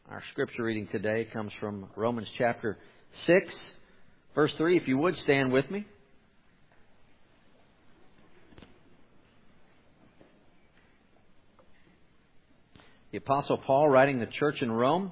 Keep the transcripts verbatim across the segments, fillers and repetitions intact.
Our scripture reading today comes from Romans chapter six, verse three. If you would stand with me. The Apostle Paul, writing to the church in Rome,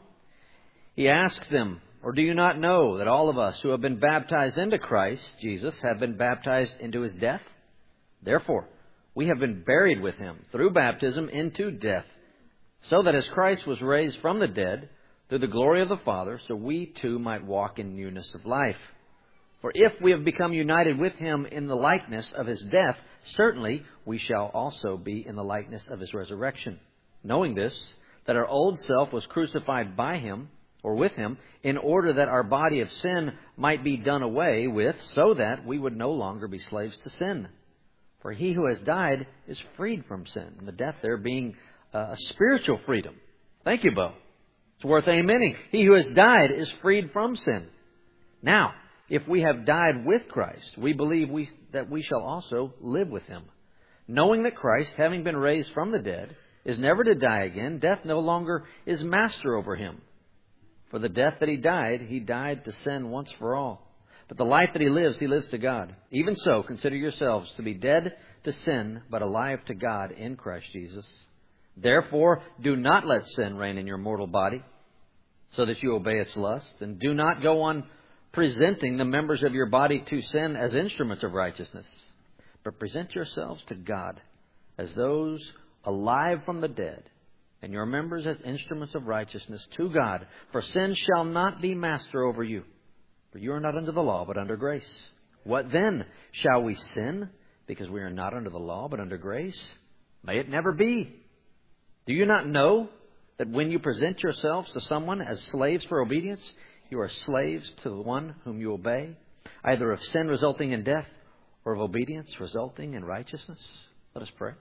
he asks them, "Or do you not know that all of us who have been baptized into Christ Jesus have been baptized into His death? Therefore, we have been buried with Him through baptism into death, so that as Christ was raised from the dead through the glory of the Father, so we too might walk in newness of life. For if we have become united with Him in the likeness of His death, certainly we shall also be in the likeness of His resurrection. Knowing this, that our old self was crucified by Him, or with Him, in order that our body of sin might be done away with, so that we would no longer be slaves to sin. For he who has died is freed from sin." And the death there being a spiritual freedom. Thank you, Bo. It's worth amening. He who has died is freed from sin. Now, if we have died with Christ, we believe we, that we shall also live with Him. Knowing that Christ, having been raised from the dead, is never to die again, death no longer is master over Him. For the death that He died, He died to sin once for all. But the life that He lives, He lives to God. Even so, consider yourselves to be dead to sin, but alive to God in Christ Jesus. Therefore, do not let sin reign in your mortal body, so that you obey its lusts. And do not go on presenting the members of your body to sin as instruments of righteousness, but present yourselves to God as those alive from the dead, and your members as instruments of righteousness to God. For sin shall not be master over you, for you are not under the law, but under grace. What then? Shall we sin because we are not under the law, but under grace? May it never be. Do you not know that when you present yourselves to someone as slaves for obedience, you are slaves to the one whom you obey, either of sin resulting in death or of obedience resulting in righteousness? Let us pray.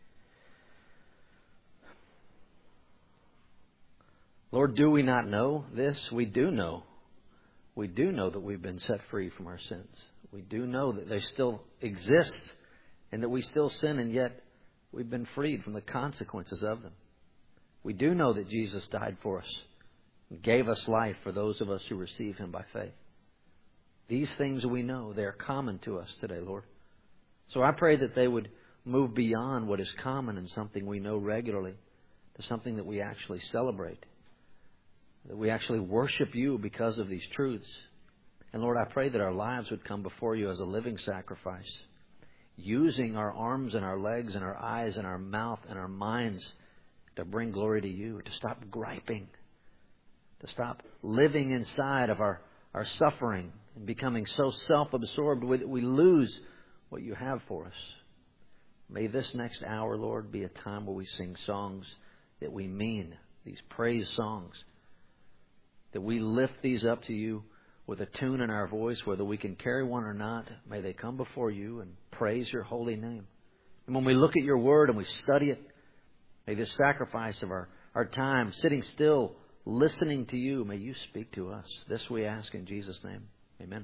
Lord, do we not know this? We do know. We do know that we've been set free from our sins. We do know that they still exist and that we still sin, and yet we've been freed from the consequences of them. We do know that Jesus died for us and gave us life for those of us who receive Him by faith. These things we know. They are common to us today, Lord. So I pray that they would move beyond what is common and something we know regularly to something that we actually celebrate, that we actually worship You because of these truths. And Lord, I pray that our lives would come before You as a living sacrifice, using our arms and our legs and our eyes and our mouth and our minds to bring glory to You, to stop griping, to stop living inside of our, our suffering and becoming so self-absorbed that we lose what You have for us. May this next hour, Lord, be a time where we sing songs that we mean, these praise songs, that we lift these up to You with a tune in our voice, whether we can carry one or not. May they come before You and praise Your holy name. And when we look at Your word and we study it, may this sacrifice of our, our time, sitting still, listening to You, may You speak to us. This we ask in Jesus' name. Amen.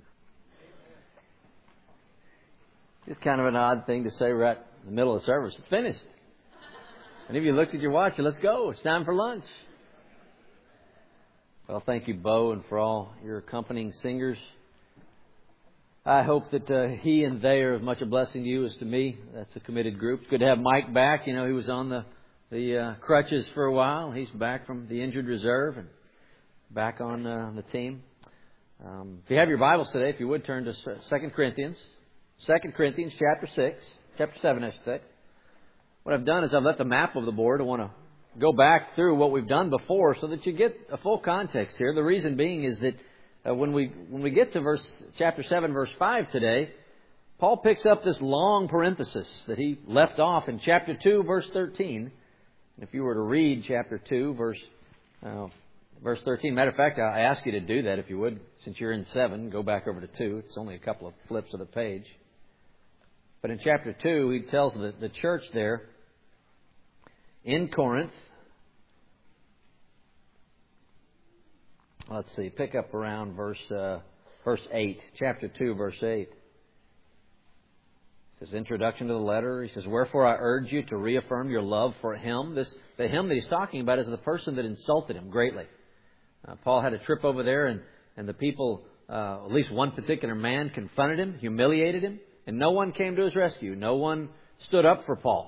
It's kind of an odd thing to say right in the middle of the service. It's finished. And if you looked at your watch, let's go. It's time for lunch. Well, thank you, Bo, and for all your accompanying singers. I hope that uh, he and they are as much a blessing to you as to me. That's a committed group. It's good to have Mike back. You know, he was on the, the uh, crutches for a while. He's back from the injured reserve and back on uh, the team. Um, if you have your Bibles today, if you would turn to Second Corinthians. Second Corinthians chapter six, chapter seven, I should say. What I've done is I've left the map of the board. I want to go back through what we've done before so that you get a full context here. The reason being is that uh, when we when we get to verse chapter seven, verse five today, Paul picks up this long parenthesis that he left off in chapter two, verse thirteen. And if you were to read chapter two, verse uh, verse thirteen, matter of fact, I ask you to do that if you would, since you're in seven, go back over to two. It's only a couple of flips of the page. But in chapter two, he tells the, the church there in Corinth. Let's see, pick up around verse uh, verse eight, chapter two, verse eight. It says, introduction to the letter. He says, wherefore I urge you to reaffirm your love for him. This, the him that he's talking about is the person that insulted him greatly. Uh, Paul had a trip over there, and, and the people, uh, at least one particular man, confronted him, humiliated him, and no one came to his rescue. No one stood up for Paul.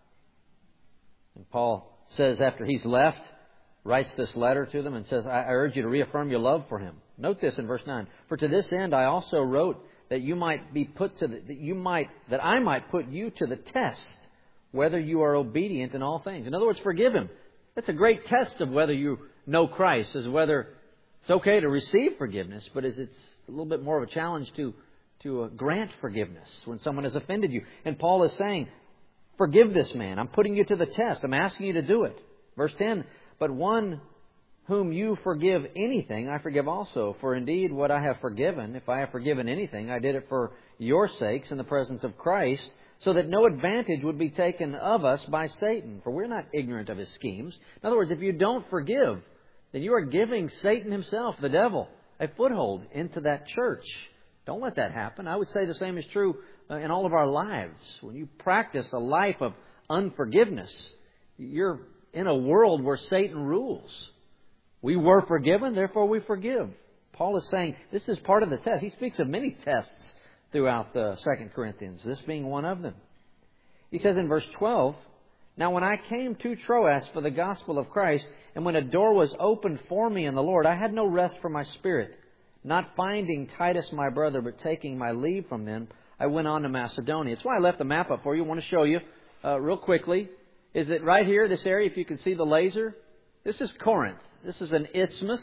And Paul says after he's left, writes this letter to them and says, I urge you to reaffirm your love for him. Note this in verse nine. For to this end I also wrote that you might be put to the, that you might that I might put you to the test, whether you are obedient in all things. In other words, forgive him. That's a great test of whether you know Christ, is whether it's okay to receive forgiveness, but is it's a little bit more of a challenge to to uh, grant forgiveness when someone has offended you. And Paul is saying, forgive this man. I'm putting you to the test. I'm asking you to do it. Verse ten, but one whom you forgive anything, I forgive also. For indeed, what I have forgiven, if I have forgiven anything, I did it for your sakes in the presence of Christ, so that no advantage would be taken of us by Satan. For we're not ignorant of his schemes. In other words, if you don't forgive, then you are giving Satan himself, the devil, a foothold into that church. Don't let that happen. I would say the same is true in all of our lives. When you practice a life of unforgiveness, you're in a world where Satan rules. We were forgiven, therefore we forgive. Paul is saying this is part of the test. He speaks of many tests throughout the Second Corinthians, this being one of them. He says in verse twelve, now when I came to Troas for the gospel of Christ, and when a door was opened for me in the Lord, I had no rest for my spirit. Not finding Titus my brother, but taking my leave from them, I went on to Macedonia. It's why I left the map up for you. I want to show you uh, real quickly. Is that right here, this area, if you can see the laser, this is Corinth. This is an isthmus.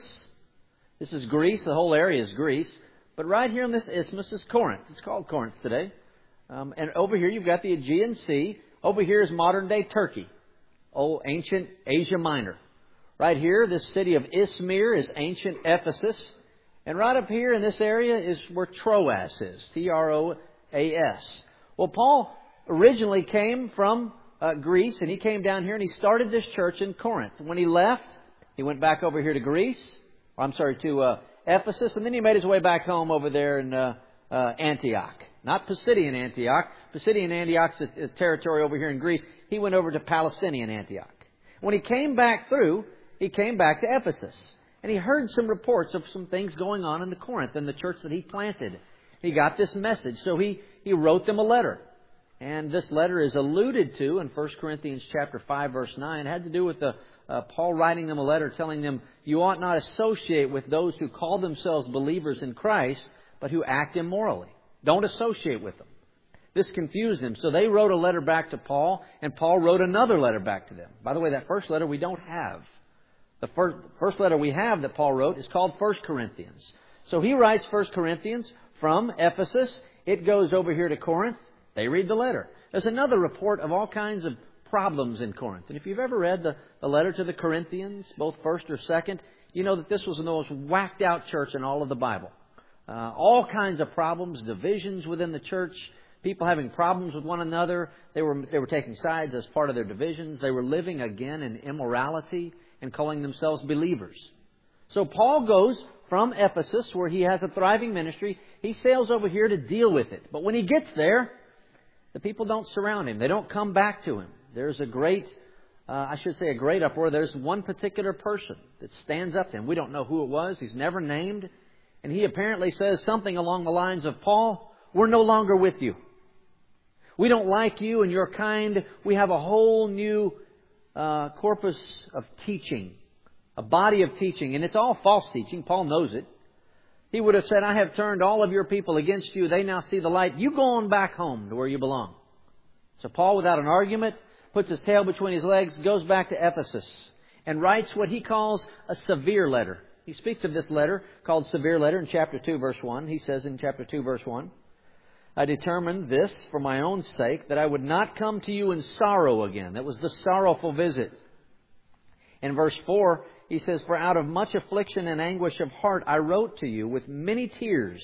This is Greece. The whole area is Greece. But right here in this isthmus is Corinth. It's called Corinth today. Um, and over here you've got the Aegean Sea. Over here is modern-day Turkey, old ancient Asia Minor. Right here, this city of Izmir is ancient Ephesus. And right up here in this area is where Troas is, T R O A S. Well, Paul originally came from uh, Greece, and he came down here and he started this church in Corinth. When he left, he went back over here to Greece, or I'm sorry, to uh, Ephesus, and then he made his way back home over there in uh, uh, Antioch. Not Pisidian Antioch. Pisidian Antioch's a, a territory over here in Greece. He went over to Palestinian Antioch. When he came back through, he came back to Ephesus. And he heard some reports of some things going on in the Corinth, in the church that he planted. He got this message, so he, he wrote them a letter. And this letter is alluded to in First Corinthians chapter five, verse nine. It had to do with the, uh, Paul writing them a letter telling them, you ought not associate with those who call themselves believers in Christ, but who act immorally. Don't associate with them. This confused them. So they wrote a letter back to Paul, and Paul wrote another letter back to them. By the way, that first letter we don't have. The first, first letter we have that Paul wrote is called First Corinthians. So he writes First Corinthians from Ephesus. It goes over here to Corinth. They read the letter. There's another report of all kinds of problems in Corinth. And if you've ever read the, the letter to the Corinthians, both first or second, you know that this was the most whacked out church in all of the Bible. Uh, all kinds of problems, divisions within the church, people having problems with one another. They were, they were taking sides as part of their divisions. They were living again in immorality and calling themselves believers. So Paul goes from Ephesus, where he has a thriving ministry. He sails over here to deal with it. But when he gets there, the people don't surround him. They don't come back to him. There's a great, uh, I should say a great uproar. There's one particular person that stands up to him. We don't know who it was. He's never named. And he apparently says something along the lines of, Paul, we're no longer with you. We don't like you and your kind. We have a whole new uh, corpus of teaching, a body of teaching. And it's all false teaching. Paul knows it. He would have said, I have turned all of your people against you. They now see the light. You go on back home to where you belong. So Paul, without an argument, puts his tail between his legs, goes back to Ephesus, and writes what he calls a severe letter. He speaks of this letter called severe letter in chapter two, verse one. He says in chapter two, verse one, I determined this for my own sake, that I would not come to you in sorrow again. That was the sorrowful visit. In verse four, he says, for out of much affliction and anguish of heart I wrote to you with many tears.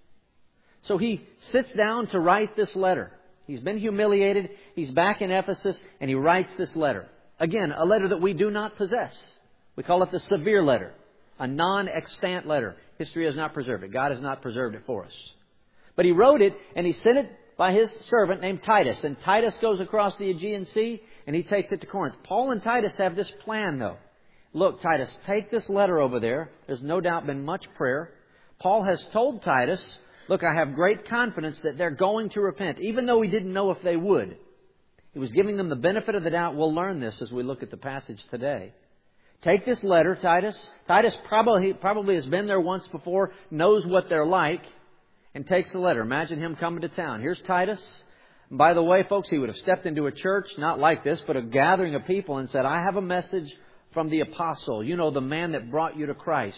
So he sits down to write this letter. He's been humiliated. He's back in Ephesus, and he writes this letter. Again, a letter that we do not possess. We call it the severe letter, a non-extant letter. History has not preserved it. God has not preserved it for us. But he wrote it, and he sent it by his servant named Titus. And Titus goes across the Aegean Sea, and he takes it to Corinth. Paul and Titus have this plan, though. look, Titus, take this letter over there. There's no doubt been much prayer. Paul has told Titus, look, I have great confidence that they're going to repent, even though he didn't know if they would. He was giving them the benefit of the doubt. We'll learn this as we look at the passage today. Take this letter, Titus. Titus probably, probably has been there once before, knows what they're like, and takes the letter. Imagine him coming to town. Here's Titus. And by the way, folks, he would have stepped into a church, not like this, but a gathering of people and said, I have a message from the apostle. You know, the man that brought you to Christ.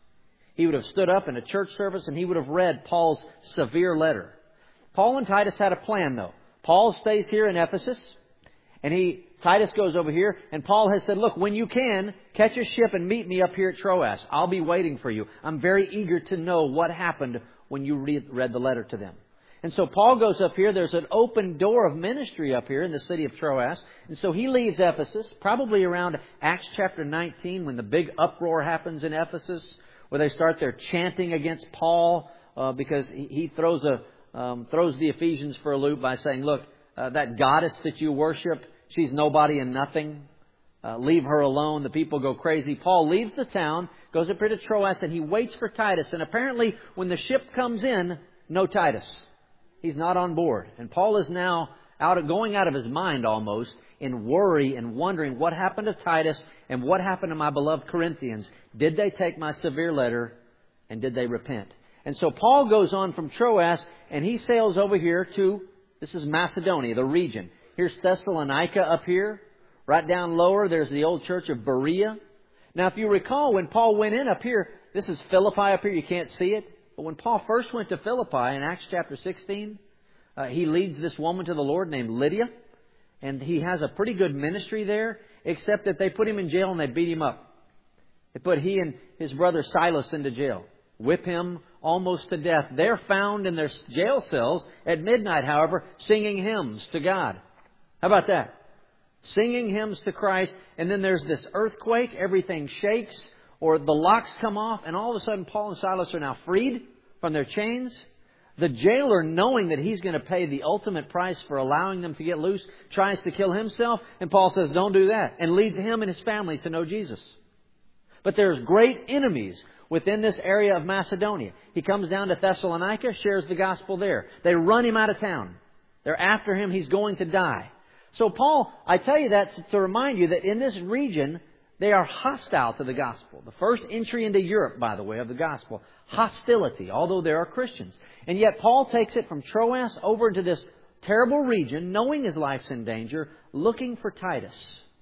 He would have stood up in a church service and he would have read Paul's severe letter. Paul and Titus had a plan, though. Paul stays here in Ephesus, and he Titus goes over here, and Paul has said, look, when you can, catch a ship and meet me up here at Troas. I'll be waiting for you. I'm very eager to know what happened when you read, read the letter to them. And so Paul goes up here. There's an open door of ministry up here in the city of Troas. And so he leaves Ephesus, probably around Acts chapter nineteen, when the big uproar happens in Ephesus, where they start their chanting against Paul uh, because he, he throws a Um, throws the Ephesians for a loop by saying, look, uh, that goddess that you worship, she's nobody and nothing. Uh, leave her alone. The people go crazy. Paul leaves the town, goes up here to Troas, and he waits for Titus. And apparently, when the ship comes in, no Titus. He's not on board. And Paul is now out of, going out of his mind almost in worry and wondering what happened to Titus and what happened to my beloved Corinthians. Did they take my severe letter and did they repent? And so Paul goes on from Troas and he sails over here to, this is Macedonia, the region. Here's Thessalonica up here. Right down lower, there's the old church of Berea. Now, if you recall, when Paul went in up here, this is Philippi up here. You can't see it. But when Paul first went to Philippi in Acts chapter sixteen, uh, he leads this woman to the Lord named Lydia. And he has a pretty good ministry there, except that they put him in jail and they beat him up. They put he and his brother Silas into jail. Whip him almost to death. They're found in their jail cells at midnight, however, singing hymns to God. How about that? Singing hymns to Christ. And then there's this earthquake. Everything shakes. Or the locks come off. And all of a sudden, Paul and Silas are now freed from their chains. The jailer, knowing that he's going to pay the ultimate price for allowing them to get loose, tries to kill himself. And Paul says, don't do that. And leads him and his family to know Jesus. But there's great enemies within this area of Macedonia. He comes down to Thessalonica, shares the gospel there. They run him out of town. They're after him. He's going to die. So Paul, I tell you that to remind you that in this region, they are hostile to the gospel. The first entry into Europe, by the way, of the gospel. Hostility, although there are Christians. And yet Paul takes it from Troas over into this terrible region, knowing his life's in danger, looking for Titus.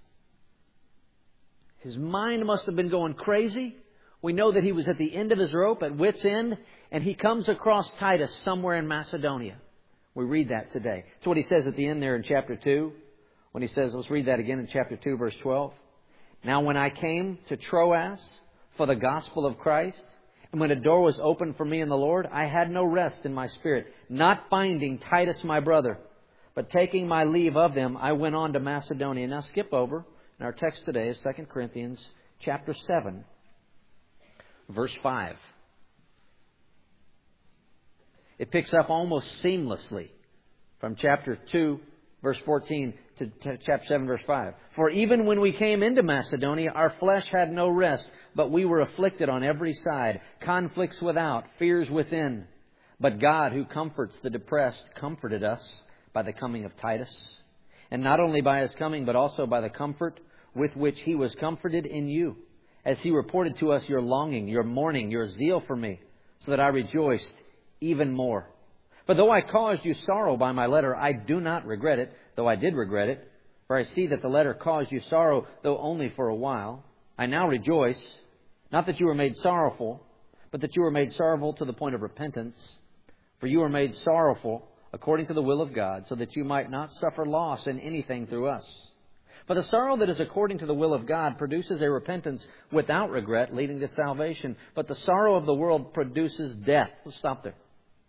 His mind must have been going crazy. We know that he was at the end of his rope, at wit's end, and he comes across Titus somewhere in Macedonia. We read that today. That's what he says at the end there in chapter two. When he says, let's read that again in chapter two, verse twelve. Now when I came to Troas for the gospel of Christ, and when a door was opened for me in the Lord, I had no rest in my spirit, not finding Titus my brother. But taking my leave of them, I went on to Macedonia. Now skip over. And our text today is Second Corinthians chapter seven. Verse five. It picks up almost seamlessly from chapter two, verse fourteen, to chapter seven, verse five. For even when we came into Macedonia, our flesh had no rest, but we were afflicted on every side, conflicts without, fears within. But God, who comforts the depressed, comforted us by the coming of Titus. And not only by his coming, but also by the comfort with which he was comforted in you, as he reported to us your longing, your mourning, your zeal for me, so that I rejoiced even more. For though I caused you sorrow by my letter, I do not regret it, though I did regret it. For I see that the letter caused you sorrow, though only for a while. I now rejoice, not that you were made sorrowful, but that you were made sorrowful to the point of repentance. For you were made sorrowful according to the will of God, so that you might not suffer loss in anything through us. For the sorrow that is according to the will of God produces a repentance without regret, leading to salvation. But the sorrow of the world produces death. Let's stop there.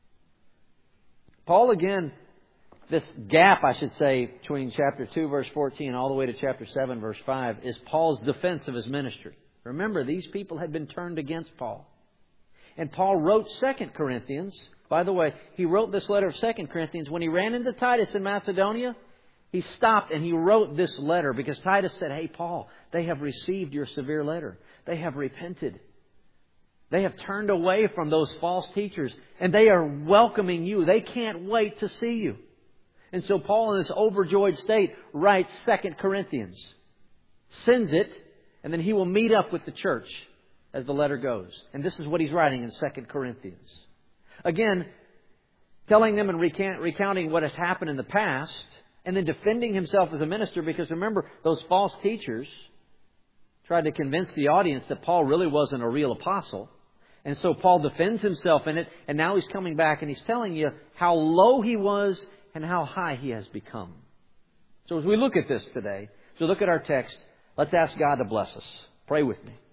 Paul, again, this gap, I should say, between chapter two, verse fourteen, all the way to chapter seven, verse five, is Paul's defense of his ministry. Remember, these people had been turned against Paul. And Paul wrote Second Corinthians. By the way, he wrote this letter of Second Corinthians when he ran into Titus in Macedonia. He stopped and he wrote this letter because Titus said, hey, Paul, they have received your severe letter. They have repented. They have turned away from those false teachers and they are welcoming you. They can't wait to see you. And so Paul, in this overjoyed state, writes Second Corinthians, sends it, and then he will meet up with the church as the letter goes. And this is what he's writing in Second Corinthians. Again, telling them and recant, recounting what has happened in the past, and then defending himself as a minister, because remember, those false teachers tried to convince the audience that Paul really wasn't a real apostle. And so Paul defends himself in it, and now he's coming back and he's telling you how low he was and how high he has become. So as we look at this today, as we look at our text, let's ask God to bless us. Pray with me.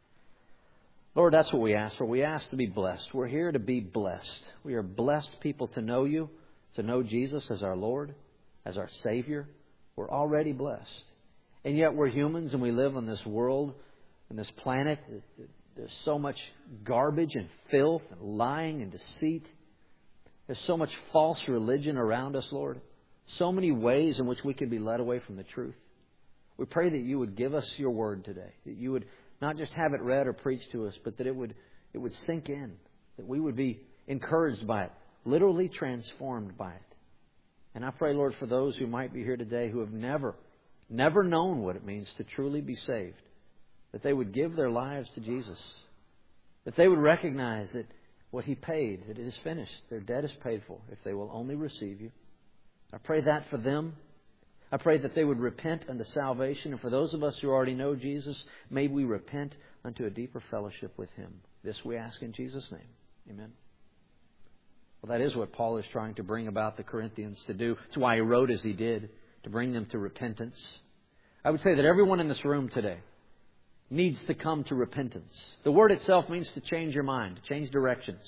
Lord, that's what we ask for. We ask to be blessed. We're here to be blessed. We are blessed people to know you, to know Jesus as our Lord, as our Savior. We're already blessed. And yet we're humans and we live on this world, on this planet. There's so much garbage and filth and lying and deceit. There's so much false religion around us, Lord. So many ways in which we can be led away from the truth. We pray that you would give us your word today. That you would not just have it read or preached to us, but that it would it would sink in. That we would be encouraged by it. Literally transformed by it. And I pray, Lord, for those who might be here today who have never, never known what it means to truly be saved. That they would give their lives to Jesus. That they would recognize that what He paid, that it is finished. Their debt is paid for if they will only receive you. I pray that for them. I pray that they would repent unto salvation. And for those of us who already know Jesus, may we repent unto a deeper fellowship with Him. This we ask in Jesus' name. Amen. Well, that is what Paul is trying to bring about the Corinthians to do. That's why he wrote as he did, to bring them to repentance. I would say that everyone in this room today needs to come to repentance. The word itself means to change your mind, to change directions.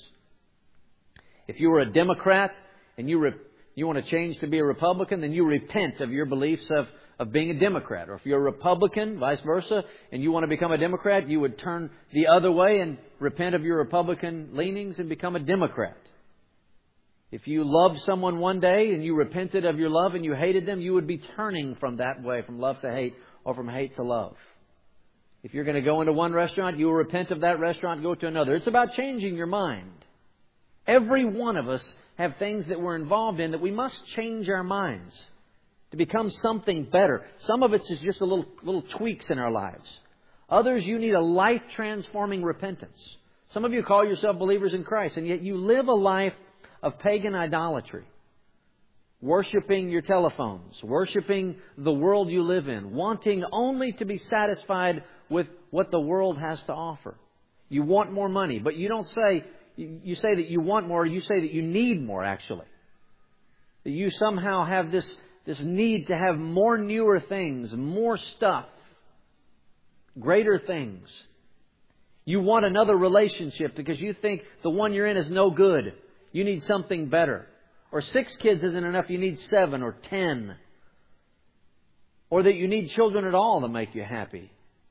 If you were a Democrat and you re- you want to change to be a Republican, then you repent of your beliefs of, of being a Democrat. Or if you're a Republican, vice versa, and you want to become a Democrat, you would turn the other way and repent of your Republican leanings and become a Democrat. If you loved someone one day and you repented of your love and you hated them, you would be turning from that way, from love to hate or from hate to love. If you're going to go into one restaurant, you will repent of that restaurant and go to another. It's about changing your mind. Every one of us have things that we're involved in that we must change our minds to become something better. Some of it is just a little, little tweaks in our lives. Others, you need a life-transforming repentance. Some of you call yourself believers in Christ, and yet you live a life of pagan idolatry. Worshipping your telephones, worshipping the world you live in, wanting only to be satisfied with what the world has to offer. You want more money, but you don't say, you say that you want more, you say that you need more, actually. That you somehow have this, this need to have more newer things, more stuff, greater things. You want another relationship because you think the one you're in is no good. You need something better. Or six kids isn't enough, you need seven or ten. Or that you need children at all to make you happy.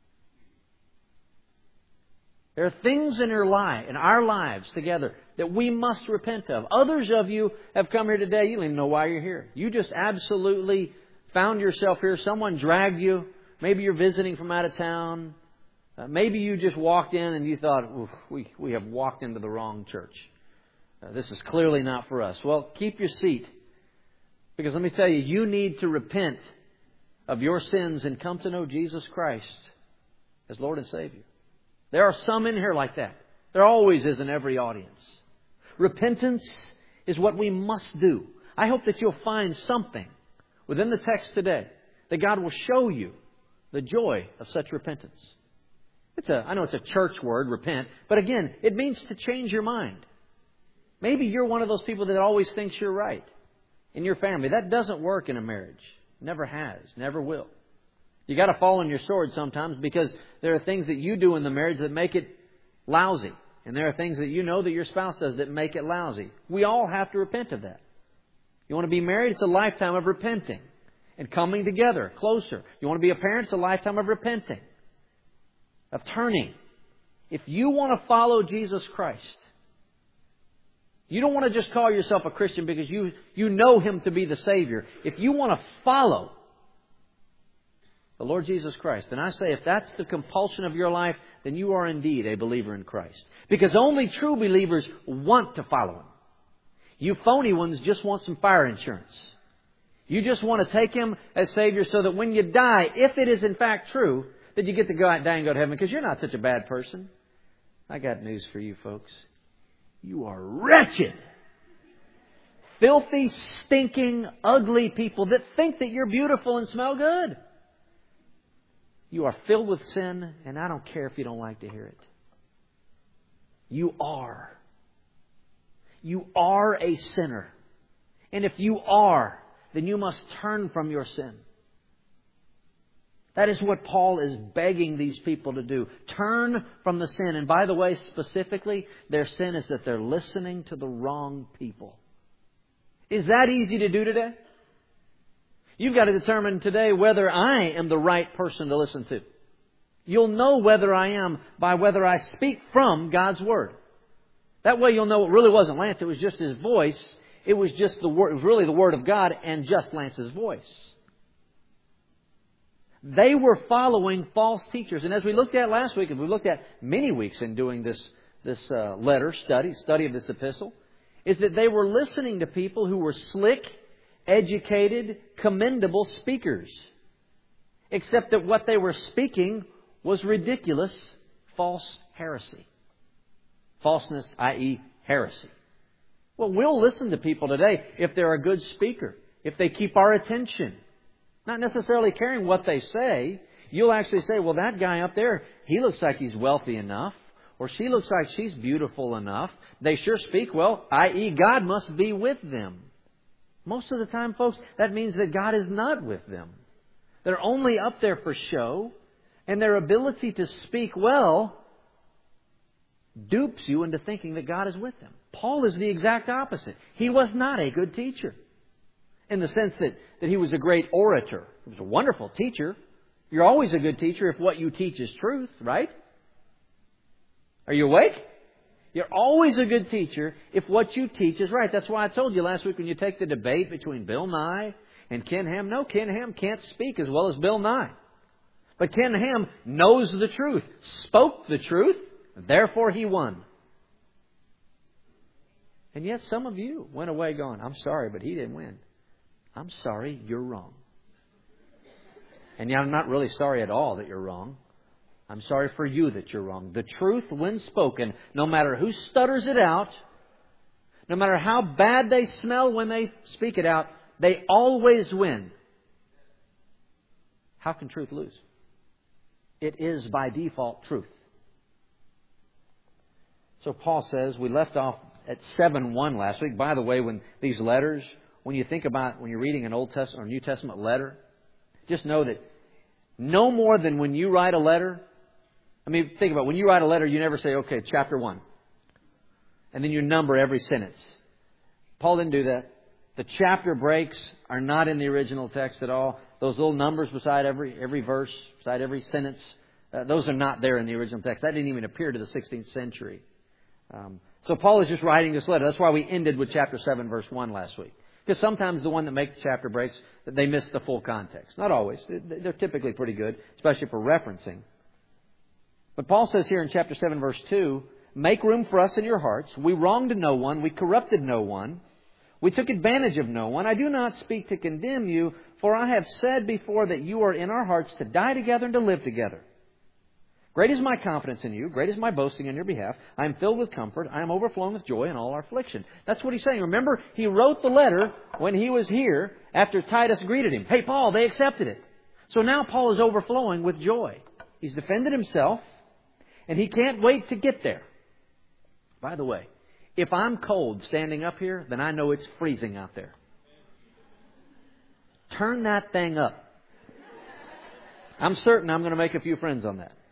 There are things in your life, in our lives together, that we must repent of. Others of you have come here today, you don't even know why you're here. You just absolutely found yourself here. Someone dragged you. Maybe you're visiting from out of town. Uh, maybe you just walked in and you thought, we, we have walked into the wrong church. Uh, this is clearly not for us. Well, keep your seat. Because let me tell you, you need to repent of your sins and come to know Jesus Christ as Lord and Savior. There are some in here like that. There always is in every audience. Repentance is what we must do. I hope that you'll find something within the text today that God will show you the joy of such repentance. It's a, I know it's a church word, repent, but again, it means to change your mind. Maybe you're one of those people that always thinks you're right in your family. That doesn't work in a marriage. Never has. Never will. You got to fall on your sword sometimes because there are things that you do in the marriage that make it lousy. And there are things that you know that your spouse does that make it lousy. We all have to repent of that. You want to be married? It's a lifetime of repenting and coming together closer. You want to be a parent? It's a lifetime of repenting, of turning. If you want to follow Jesus Christ, You don't want to just call yourself a Christian because you, you know Him to be the Savior. If you want to follow the Lord Jesus Christ, then I say if that's the compulsion of your life, then you are indeed a believer in Christ. Because only true believers want to follow Him. You phony ones just want some fire insurance. You just want to take Him as Savior so that when you die, if it is in fact true, that you get to go out and die and go to heaven because you're not such a bad person. I got news for you folks. You are wretched, filthy, stinking, ugly people that think that you're beautiful and smell good. You are filled with sin, and I don't care if you don't like to hear it. You are. You are a sinner. And if you are, then you must turn from your sin. That is what Paul is begging these people to do. Turn from the sin. And by the way, specifically, their sin is that they're listening to the wrong people. Is that easy to do today? You've got to determine today whether I am the right person to listen to. You'll know whether I am by whether I speak from God's Word. That way you'll know it really wasn't Lance. It was just his voice. It was just the word. It was really the Word of God and just Lance's voice. They were following false teachers. And as we looked at last week, and we looked at many weeks in doing this, this uh, letter study, study of this epistle, is that they were listening to people who were slick, educated, commendable speakers. Except that what they were speaking was ridiculous, false heresy. Falseness, that is heresy. Well, we'll listen to people today if they're a good speaker, if they keep our attention. Not necessarily caring what they say. You'll actually say, well, that guy up there, he looks like he's wealthy enough. Or she looks like she's beautiful enough. They sure speak well, that is God must be with them. Most of the time, folks, that means that God is not with them. They're only up there for show. And their ability to speak well dupes you into thinking that God is with them. Paul is the exact opposite. He was not a good teacher. In the sense that, that he was a great orator. He was a wonderful teacher. You're always a good teacher if what you teach is truth, right? Are you awake? You're always a good teacher if what you teach is right. That's why I told you last week when you take the debate between Bill Nye and Ken Ham. No, Ken Ham can't speak as well as Bill Nye. But Ken Ham knows the truth, spoke the truth, therefore he won. And yet some of you went away going, I'm sorry, but he didn't win. I'm sorry, you're wrong. And yet I'm not really sorry at all that you're wrong. I'm sorry for you that you're wrong. The truth, when spoken, no matter who stutters it out, no matter how bad they smell when they speak it out, they always win. How can truth lose? It is by default truth. So Paul says, we left off at seven one last week. By the way, when these letters, when you think about, when you're reading an Old Testament or New Testament letter, just know that no more than when you write a letter. I mean, think about it. When you write a letter, you never say, okay, chapter one. And then you number every sentence. Paul didn't do that. The chapter breaks are not in the original text at all. Those little numbers beside every every verse, beside every sentence, uh, those are not there in the original text. That didn't even appear to the sixteenth century. Um, so Paul is just writing this letter. That's why we ended with chapter seven, verse one last week. Because sometimes the one that makes the chapter breaks, they miss the full context. Not always. They're typically pretty good, especially for referencing. But Paul says here in chapter seven, verse two, make room for us in your hearts. We wronged no one. We corrupted no one. We took advantage of no one. I do not speak to condemn you, for I have said before that you are in our hearts to die together and to live together. Great is my confidence in you. Great is my boasting on your behalf. I am filled with comfort. I am overflowing with joy in all our affliction. That's what he's saying. Remember, he wrote the letter when he was here after Titus greeted him. Hey, Paul, they accepted it. So now Paul is overflowing with joy. He's defended himself, and he can't wait to get there. By the way, if I'm cold standing up here, then I know it's freezing out there. Turn that thing up. I'm certain I'm going to make a few friends on that.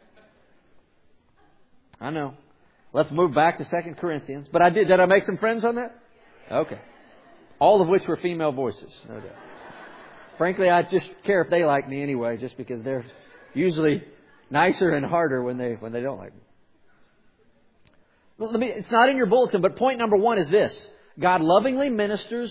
I know. Let's move back to Second Corinthians. But I did. Did I make some friends on that? Okay. All of which were female voices, no doubt. Frankly, I just care if they like me anyway, just because they're usually nicer and harder when they when they don't like me. Let me, it's not in your bulletin, but point number one is this. God lovingly ministers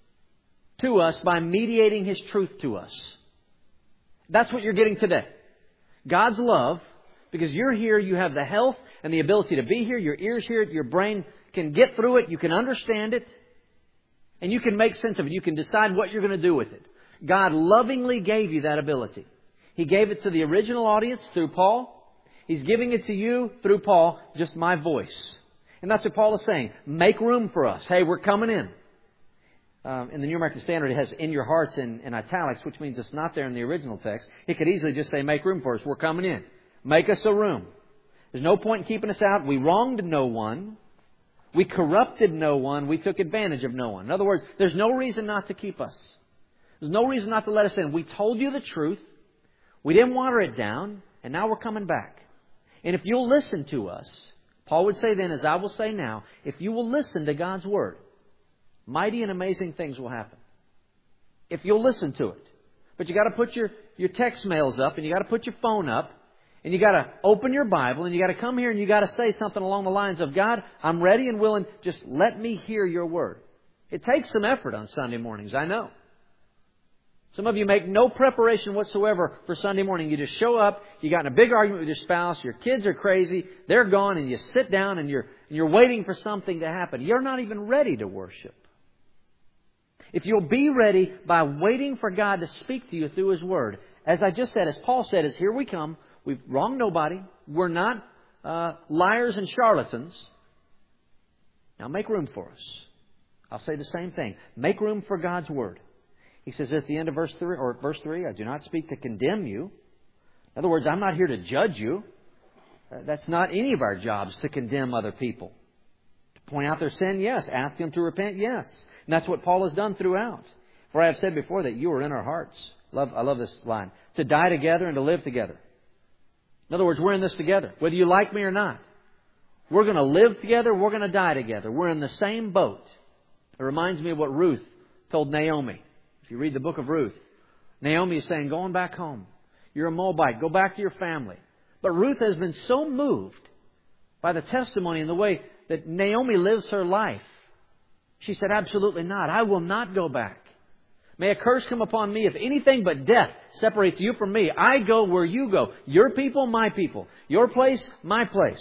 to us by mediating His truth to us. That's what you're getting today. God's love, because you're here, you have the health and the ability to be here, your ears hear it, your brain can get through it, you can understand it, and you can make sense of it. You can decide what you're going to do with it. God lovingly gave you that ability. He gave it to the original audience through Paul. He's giving it to you through Paul, just my voice. And that's what Paul is saying. Make room for us. Hey, we're coming in. Um, in the New American Standard, it has in your hearts in, in italics, which means it's not there in the original text. It could easily just say, make room for us. We're coming in. Make us a room. There's no point in keeping us out. We wronged no one. We corrupted no one. We took advantage of no one. In other words, there's no reason not to keep us. There's no reason not to let us in. We told you the truth. We didn't water it down. And now we're coming back. And if you'll listen to us, Paul would say then, as I will say now, if you will listen to God's Word, mighty and amazing things will happen. If you'll listen to it. But you got to put your, your text mails up, and you got to put your phone up, and you got to open your Bible, and you got to come here and you got to say something along the lines of, God, I'm ready and willing. Just let me hear your Word. It takes some effort on Sunday mornings, I know. Some of you make no preparation whatsoever for Sunday morning. You just show up, you got in a big argument with your spouse, your kids are crazy, they're gone, and you sit down and you're, and you're waiting for something to happen. You're not even ready to worship. If you'll be ready by waiting for God to speak to you through His Word, as I just said, as Paul said, is here we come. We've wronged nobody. We're not uh, liars and charlatans. Now make room for us. I'll say the same thing. Make room for God's Word. He says at the end of verse three, or verse three, I do not speak to condemn you. In other words, I'm not here to judge you. That's not any of our jobs, to condemn other people. To point out their sin, yes. Ask them to repent, yes. And that's what Paul has done throughout. For I have said before that you are in our hearts. Love, I love this line. To die together and to live together. In other words, we're in this together. Whether you like me or not. We're going to live together. We're going to die together. We're in the same boat. It reminds me of what Ruth told Naomi. If you read the book of Ruth, Naomi is saying, going back home. You're a Moabite. Go back to your family. But Ruth has been so moved by the testimony and the way that Naomi lives her life. She said, absolutely not. I will not go back. May a curse come upon me if anything but death separates you from me. I go where you go. Your people, my people. Your place, my place.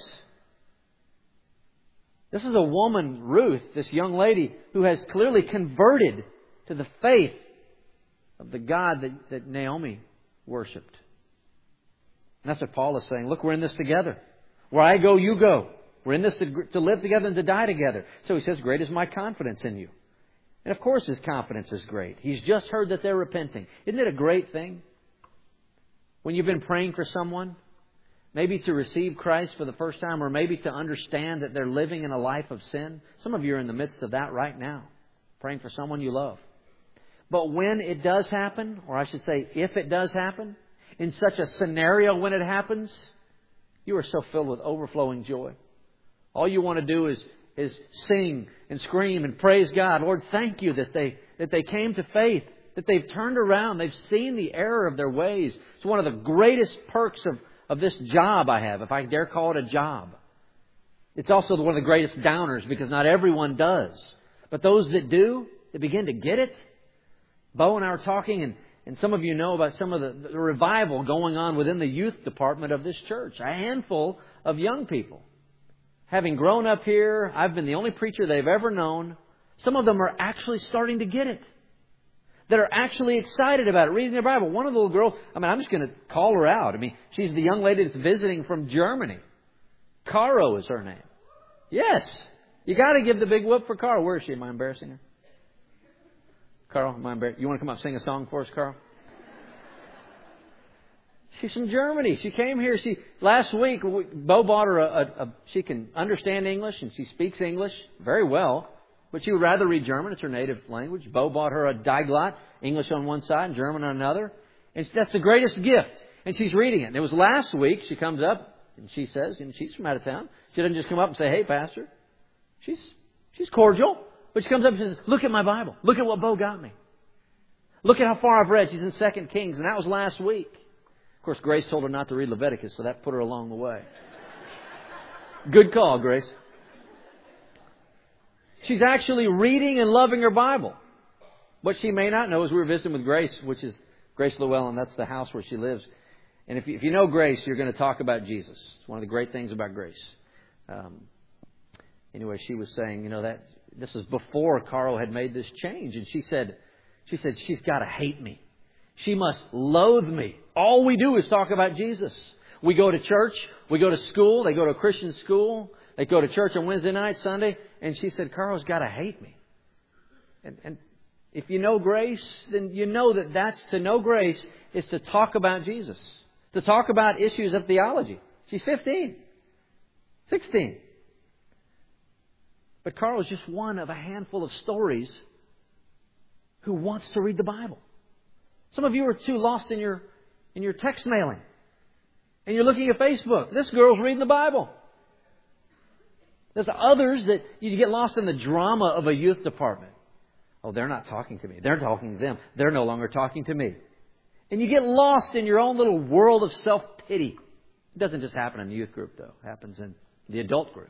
This is a woman, Ruth, this young lady, who has clearly converted to the faith of the God that, that Naomi worshipped. And that's what Paul is saying. Look, we're in this together. Where I go, you go. We're in this to, to live together and to die together. So he says, great is my confidence in you. And of course his confidence is great. He's just heard that they're repenting. Isn't it a great thing? When you've been praying for someone, maybe to receive Christ for the first time, or maybe to understand that they're living in a life of sin. Some of you are in the midst of that right now, praying for someone you love. But when it does happen, or I should say, if it does happen, in such a scenario when it happens, you are so filled with overflowing joy. All you want to do is, is sing and scream and praise God. Lord, thank you that they, that they came to faith, that they've turned around, they've seen the error of their ways. It's one of the greatest perks of, of this job I have, if I dare call it a job. It's also one of the greatest downers, because not everyone does. But those that do, they begin to get it. Bo and I were talking, and, and some of you know about some of the, the revival going on within the youth department of this church. A handful of young people. Having grown up here, I've been the only preacher they've ever known. Some of them are actually starting to get it. That are actually excited about it, reading their Bible. One of the little girls, I mean, I'm just going to call her out. I mean, she's the young lady that's visiting from Germany. Caro is her name. Yes. You got to give the big whoop for Caro. Where is she? Am I embarrassing her? Carl, am I embarrassed? You want to come up and sing a song for us, Carl? She's from Germany. She came here. She last week, Bo bought her a, a, a... She can understand English and she speaks English very well. But she would rather read German. It's her native language. Bo bought her a Daiglot, English on one side and German on another. And that's the greatest gift. And she's reading it. And it was last week. She comes up and she says, and she's from out of town. She doesn't just come up and say, hey, Pastor. She's she's cordial. But she comes up and says, look at my Bible. Look at what Bo got me. Look at how far I've read. She's in Second Kings. And that was last week. Of course, Grace told her not to read Leviticus. So that put her along the way. Good call, Grace. She's actually reading and loving her Bible. What she may not know is we were visiting with Grace, which is Grace Llewellyn. That's the house where she lives. And if you, if you know Grace, you're going to talk about Jesus. It's one of the great things about Grace. Um, anyway, she was saying, you know, that this is before Carl had made this change. And she said, she said, she's got to hate me. She must loathe me. All we do is talk about Jesus. We go to church. We go to school. They go to a Christian school. They go to church on Wednesday night, Sunday. And she said, Carl's got to hate me. And, and if you know Grace, then you know that that's to know Grace is to talk about Jesus. To talk about issues of theology. She's fifteen. sixteen. But Carl is just one of a handful of stories who wants to read the Bible. Some of you are too lost in your in your text mailing. And you're looking at Facebook. This girl's reading the Bible. There's others that you get lost in the drama of a youth department. Oh, they're not talking to me. They're talking to them. They're no longer talking to me. And you get lost in your own little world of self-pity. It doesn't just happen in the youth group, though. It happens in the adult group.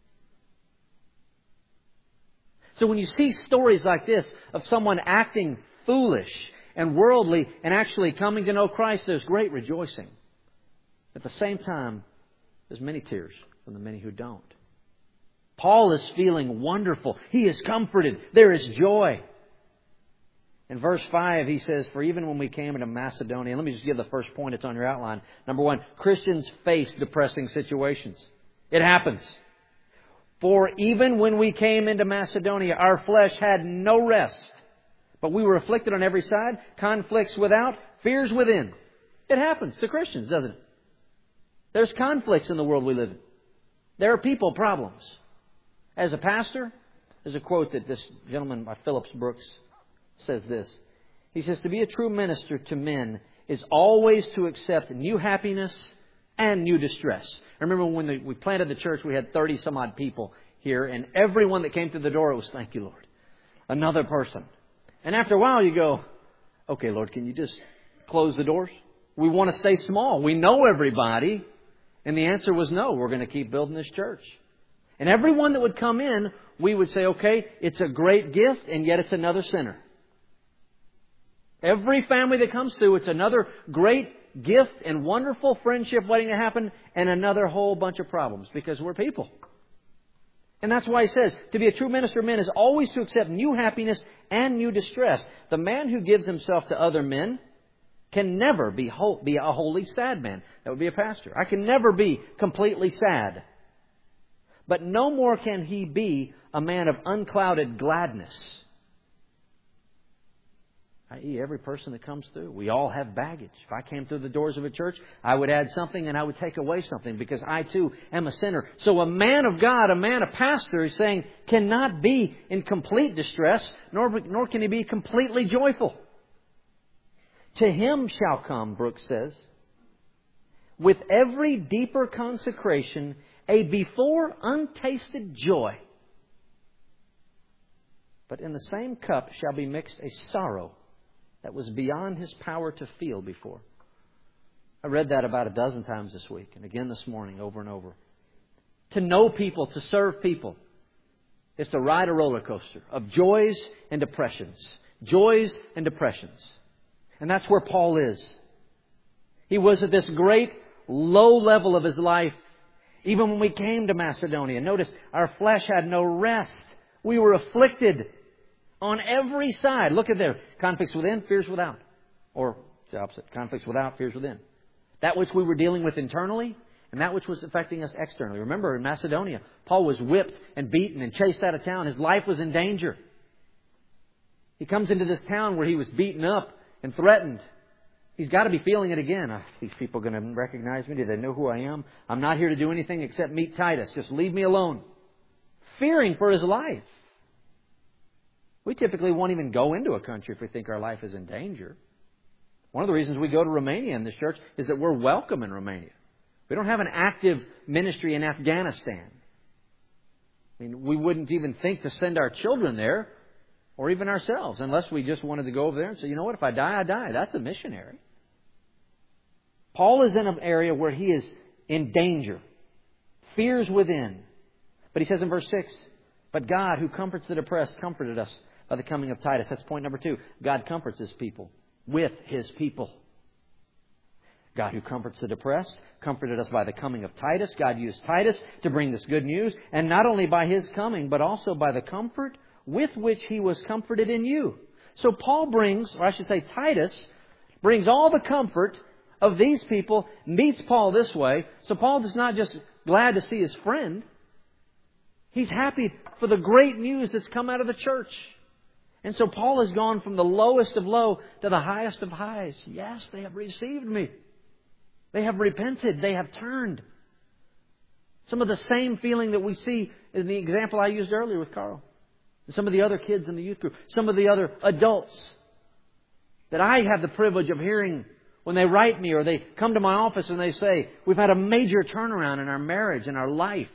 So when you see stories like this of someone acting foolish and worldly and actually coming to know Christ, there's great rejoicing. At the same time, there's many tears from the many who don't. Paul is feeling wonderful. He is comforted. There is joy. In verse five, he says, for even when we came into Macedonia, let me just give the first point. It's on your outline. Number one, Christians face depressing situations. It happens. For even when we came into Macedonia, our flesh had no rest. But we were afflicted on every side, conflicts without, fears within. It happens to Christians, doesn't it? There's conflicts in the world we live in. There are people problems. As a pastor, there's a quote that this gentleman by Phillips Brooks says this. He says, to be a true minister to men is always to accept new happiness and new distress. I remember when the, we planted the church, we had thirty some odd people here, and everyone that came through the door, it was, thank you, Lord. Another person. And after a while you go, okay, Lord, can you just close the doors? We want to stay small. We know everybody. And the answer was no, we're going to keep building this church. And everyone that would come in, we would say, okay, it's a great gift, and yet it's another sinner. Every family that comes through, it's another great gift and wonderful friendship waiting to happen, and another whole bunch of problems, because we're people. And that's why he says, to be a true minister of men is always to accept new happiness and new distress. The man who gives himself to other men can never be, whole, be a wholly sad man. That would be a pastor. I can never be completely sad. But no more can he be a man of unclouded gladness. that is every person that comes through. We all have baggage. If I came through the doors of a church, I would add something and I would take away something because I too am a sinner. So a man of God, a man, a pastor is saying cannot be in complete distress, nor, nor can he be completely joyful. To him shall come, Brooks says, with every deeper consecration, a before untasted joy. But in the same cup shall be mixed a sorrow that was beyond his power to feel before. I read that about a dozen times this week, and again this morning, over and over. To know people, to serve people, is to ride a roller coaster of joys and depressions. Joys and depressions. And that's where Paul is. He was at this great low level of his life, even when we came to Macedonia. Notice, our flesh had no rest. We were afflicted on every side. Look at there. Conflicts within, fears without. Or it's the opposite. Conflicts without, fears within. That which we were dealing with internally and that which was affecting us externally. Remember, in Macedonia, Paul was whipped and beaten and chased out of town. His life was in danger. He comes into this town where he was beaten up and threatened. He's got to be feeling it again. Are these people going to recognize me? Do they know who I am? I'm not here to do anything except meet Titus. Just leave me alone. Fearing for his life. We typically won't even go into a country if we think our life is in danger. One of the reasons we go to Romania in this church is that we're welcome in Romania. We don't have an active ministry in Afghanistan. I mean, we wouldn't even think to send our children there or even ourselves unless we just wanted to go over there and say, you know what, if I die, I die. That's a missionary. Paul is in an area where he is in danger, fears within. But he says in verse six, But God, who comforts the depressed, comforted us by the coming of Titus. That's point number two. God comforts His people with His people. God, who comforts the depressed, comforted us by the coming of Titus. God used Titus to bring this good news, and not only by his coming, but also by the comfort with which he was comforted in you. So Paul brings, or I should say Titus, brings all the comfort of these people, meets Paul this way. So Paul is not just glad to see his friend. He's happy for the great news that's come out of the church. And so Paul has gone from the lowest of low to the highest of highs. Yes, they have received me. They have repented. They have turned. Some of the same feeling that we see in the example I used earlier with Carl. And some of the other kids in the youth group. Some of the other adults that I have the privilege of hearing when they write me or they come to my office and they say, we've had a major turnaround in our marriage and our life.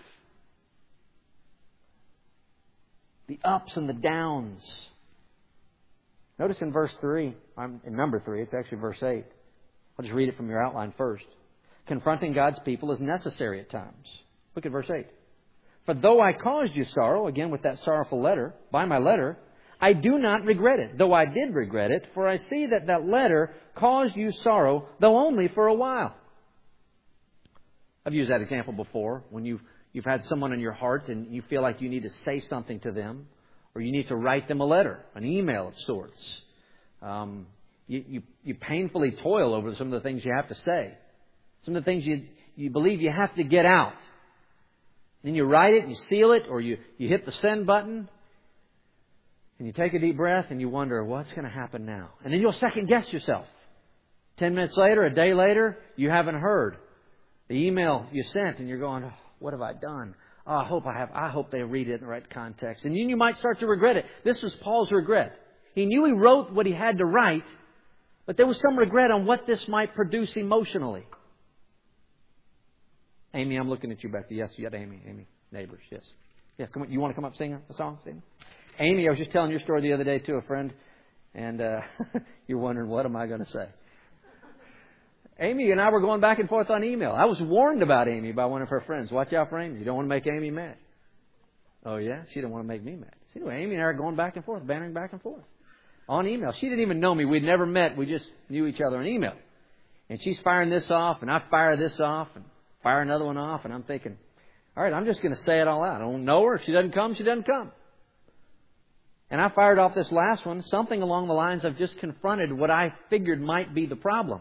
The ups and the downs. Notice in verse three, in number three, it's actually verse eight. I'll just read it from your outline first. Confronting God's people is necessary at times. Look at verse eight. For though I caused you sorrow, again with that sorrowful letter, by my letter, I do not regret it, though I did regret it, for I see that that letter caused you sorrow, though only for a while. I've used that example before. When you've, you've had someone in your heart and you feel like you need to say something to them, or you need to write them a letter, an email of sorts. Um, you, you, you painfully toil over some of the things you have to say. Some of the things you, you believe you have to get out. Then you write it, you seal it, or you, you hit the send button. And you take a deep breath and you wonder, what's going to happen now? And then you'll second guess yourself. Ten minutes later, a day later, you haven't heard the email you sent and you're going, oh, what have I done? Oh, I hope I have. I hope they read it in the right context. And then you might start to regret it. This was Paul's regret. He knew he wrote what he had to write, but there was some regret on what this might produce emotionally. Amy, I'm looking at you back there. Yes, you got Amy. Amy, neighbors, yes. Yeah, come on. You want to come up sing a song, Amy? Amy, I was just telling your story the other day to a friend, and uh, you're wondering, what am I going to say? Amy and I were going back and forth on email. I was warned about Amy by one of her friends. Watch out for Amy. You don't want to make Amy mad. Oh, yeah? She didn't want to make me mad. See, anyway, Amy and I are going back and forth, bantering back and forth on email. She didn't even know me. We'd never met. We just knew each other on email. And she's firing this off, and I fire this off, and fire another one off, and I'm thinking, all right, I'm just going to say it all out. I don't know her. If she doesn't come, she doesn't come. And I fired off this last one, something along the lines of just confronted what I figured might be the problem.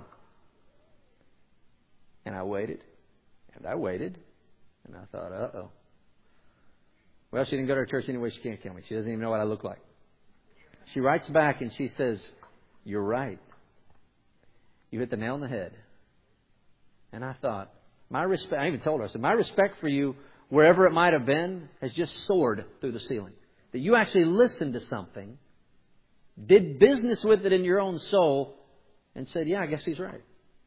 And I waited, and I waited, and I thought, uh-oh. Well, she didn't go to her church anyway. She can't kill me. She doesn't even know what I look like. She writes back and she says, you're right. You hit the nail on the head. And I thought, my respect, I even told her, I said, my respect for you, wherever it might have been, has just soared through the ceiling. That you actually listened to something, did business with it in your own soul, and said, yeah, I guess he's right.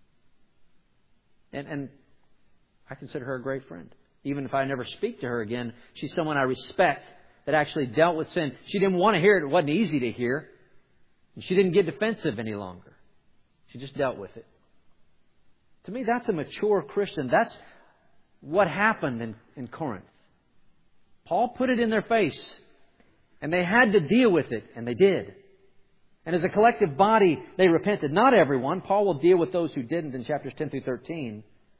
And, and I consider her a great friend. Even if I never speak to her again, she's someone I respect that actually dealt with sin. She didn't want to hear it. It wasn't easy to hear. And she didn't get defensive any longer. She just dealt with it. To me, that's a mature Christian. That's what happened in, in Corinth. Paul put it in their face, and they had to deal with it, and they did. And as a collective body, they repented. Not everyone. Paul will deal with those who didn't in chapters ten through thirteen.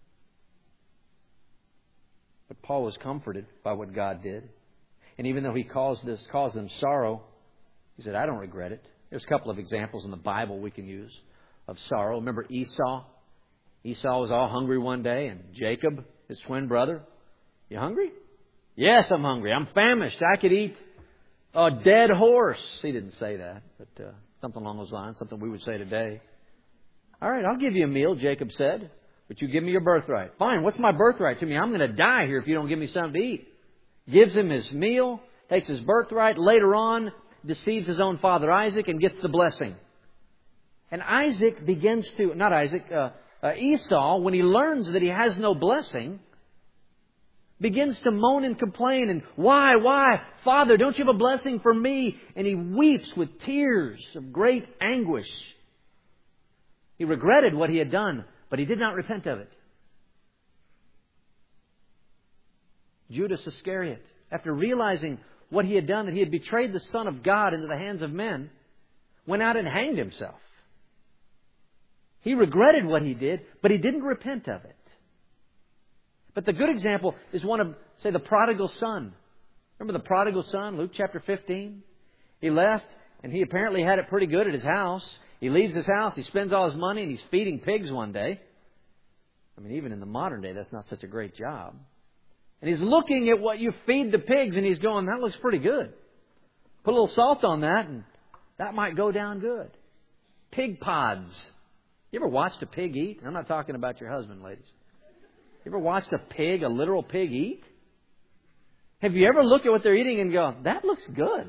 But Paul was comforted by what God did. And even though he caused this, caused them sorrow, he said, I don't regret it. There's a couple of examples in the Bible we can use of sorrow. Remember Esau? Esau was all hungry one day, and Jacob, his twin brother, you hungry? Yes, I'm hungry. I'm famished. I could eat a dead horse. He didn't say that, but uh, something along those lines, something we would say today. All right, I'll give you a meal, Jacob said, but you give me your birthright. Fine, what's my birthright to me? I'm going to die here if you don't give me something to eat. Gives him his meal, takes his birthright, later on deceives his own father Isaac and gets the blessing. And Isaac begins to, not Isaac, uh, uh, Esau, when he learns that he has no blessing, begins to moan and complain and, why, why? Father, don't you have a blessing for me? And he weeps with tears of great anguish. He regretted what he had done, but he did not repent of it. Judas Iscariot, after realizing what he had done, that he had betrayed the Son of God into the hands of men, went out and hanged himself. He regretted what he did, but he didn't repent of it. But the good example is one of, say, the prodigal son. Remember the prodigal son, Luke chapter fifteen? He left, and he apparently had it pretty good at his house. He leaves his house, he spends all his money, and he's feeding pigs one day. I mean, even in the modern day, that's not such a great job. And he's looking at what you feed the pigs, and he's going, that looks pretty good. Put a little salt on that, and that might go down good. Pig pods. You ever watched a pig eat? I'm not talking about your husband, ladies. You ever watched a pig, a literal pig, eat? Have you ever looked at what they're eating and go, that looks good?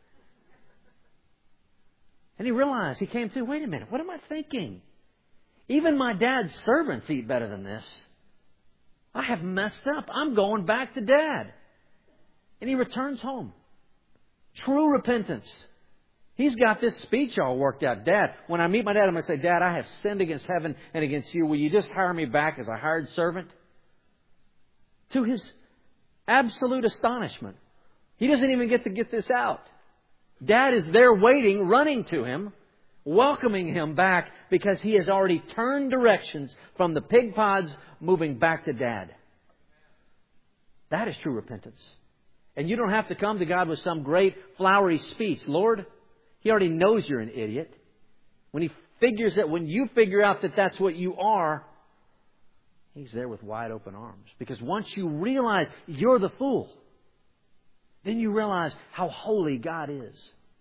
And he realized, he came to, wait a minute, what am I thinking? Even my dad's servants eat better than this. I have messed up. I'm going back to Dad. And he returns home. True repentance. He's got this speech all worked out. Dad, when I meet my dad, I'm going to say, Dad, I have sinned against heaven and against you. Will you just hire me back as a hired servant? To his absolute astonishment, he doesn't even get to get this out. Dad is there waiting, running to him, welcoming him back because he has already turned directions from the pig pods, moving back to Dad. That is true repentance. And you don't have to come to God with some great flowery speech. Lord, He already knows you're an idiot. When He figures that, when you figure out that that's what you are, He's there with wide open arms. Because once you realize you're the fool, then you realize how holy God is.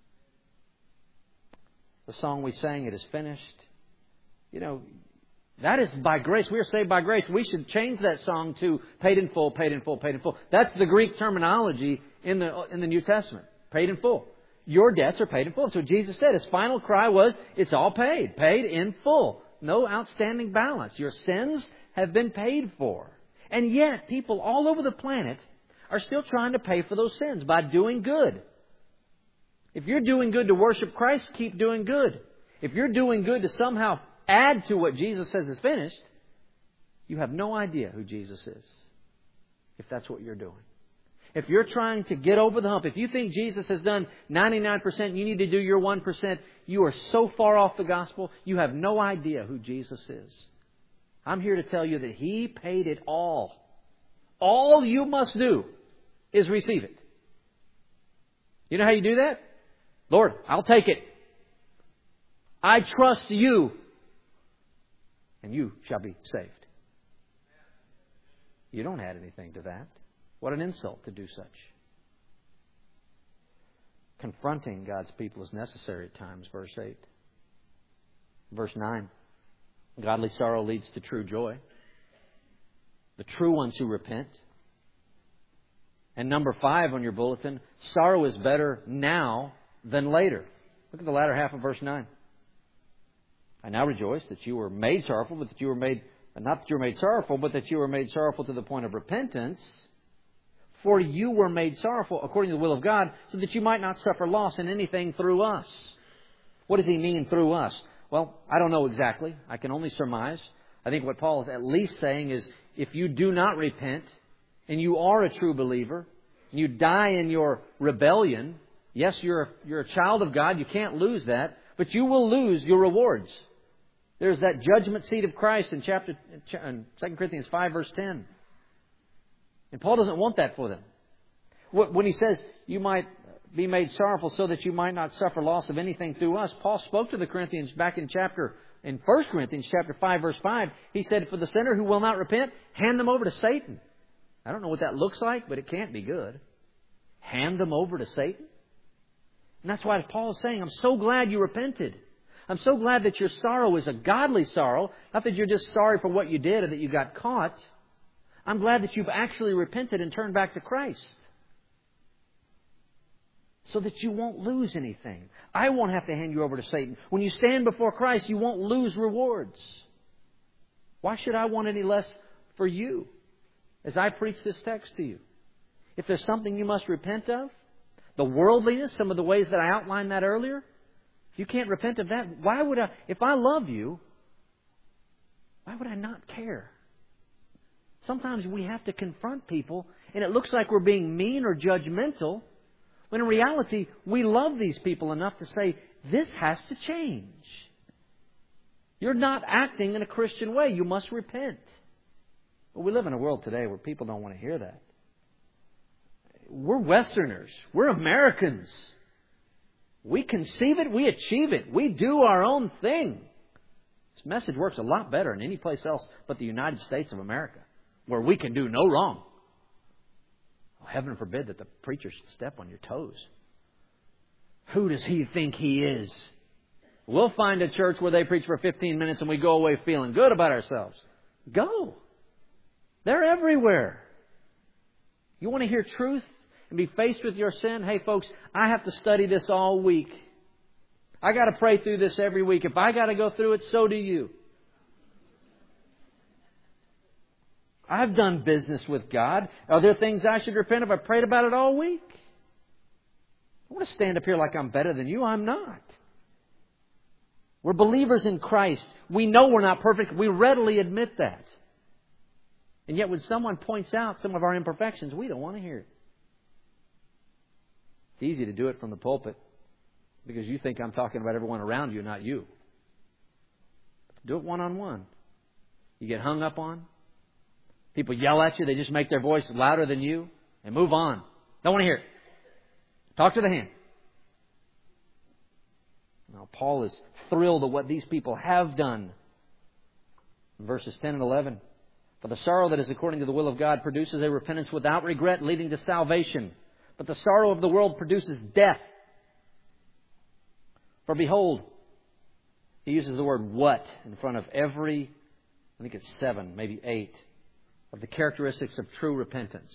The song we sang, It Is Finished. You know, that is by grace. We are saved by grace. We should change that song to paid in full, paid in full, paid in full. That's the Greek terminology in the in the New Testament. Paid in full. Your debts are paid in full. So Jesus said His final cry was, it's all paid. Paid in full. No outstanding balance. Your sins have been paid for. And yet, people all over the planet are still trying to pay for those sins by doing good. If you're doing good to worship Christ, keep doing good. If you're doing good to somehow add to what Jesus says is finished, you have no idea who Jesus is, if that's what you're doing. If you're trying to get over the hump, if you think Jesus has done ninety-nine percent, you need to do your one percent, you are so far off the gospel, you have no idea who Jesus is. I'm here to tell you that He paid it all. All you must do is receive it. You know how you do that? Lord, I'll take it. I trust You, and you shall be saved. You don't add anything to that. What an insult to do such. Confronting God's people is necessary at times, verse eight. Verse nine. Godly sorrow leads to true joy. The true ones who repent. And number five on your bulletin, sorrow is better now than later. Look at the latter half of verse nine. I now rejoice that you were made sorrowful, but that you were made, not that you were made sorrowful, but that you were made sorrowful to the point of repentance. For you were made sorrowful according to the will of God, so that you might not suffer loss in anything through us. What does He mean through us? Well, I don't know exactly. I can only surmise. I think what Paul is at least saying is, if you do not repent, and you are a true believer, and you die in your rebellion, yes, you're a, you're a child of God, you can't lose that, but you will lose your rewards. There's that judgment seat of Christ in chapter in Second Corinthians five, verse ten. And Paul doesn't want that for them. When he says, you might be made sorrowful so that you might not suffer loss of anything through us, Paul spoke to the Corinthians back in chapter, in First Corinthians chapter five, verse five. He said, for the sinner who will not repent, hand them over to Satan. I don't know what that looks like, but it can't be good. Hand them over to Satan? And that's why Paul is saying, I'm so glad you repented. I'm so glad that your sorrow is a godly sorrow. Not that you're just sorry for what you did or that you got caught. I'm glad that you've actually repented and turned back to Christ. So that you won't lose anything. I won't have to hand you over to Satan. When you stand before Christ, you won't lose rewards. Why should I want any less for you as I preach this text to you? If there's something you must repent of, the worldliness, some of the ways that I outlined that earlier, if you can't repent of that, why would I, if I love you, why would I not care? Sometimes we have to confront people, and it looks like we're being mean or judgmental, When in reality, we love these people enough to say, this has to change. You're not acting in a Christian way. You must repent. But we live in a world today where people don't want to hear that. We're Westerners. We're Americans. We conceive it. We achieve it. We do our own thing. This message works a lot better in any place else but the United States of America, where we can do no wrong. Oh, heaven forbid that the preacher should step on your toes. Who does he think he is? We'll find a church where they preach for fifteen minutes and we go away feeling good about ourselves. Go. They're everywhere. You want to hear truth and be faced with your sin? Hey, folks, I have to study this all week. I got to pray through this every week. If I got to go through it, so do you. I've done business with God. Are there things I should repent of? I prayed about it all week. I want to stand up here like I'm better than you. I'm not. We're believers in Christ. We know we're not perfect. We readily admit that. And yet when someone points out some of our imperfections, we don't want to hear it. It's easy to do it from the pulpit because you think I'm talking about everyone around you, not you. Do it one-on-one. You get hung up on. People yell at you. They just make their voice louder than you and move on. Don't want to hear it. Talk to the hand. Now, Paul is thrilled at what these people have done. In verses ten and eleven. For the sorrow that is according to the will of God produces a repentance without regret, leading to salvation. But the sorrow of the world produces death. For behold, he uses the word what in front of every, I think it's seven, maybe eight, of the characteristics of true repentance.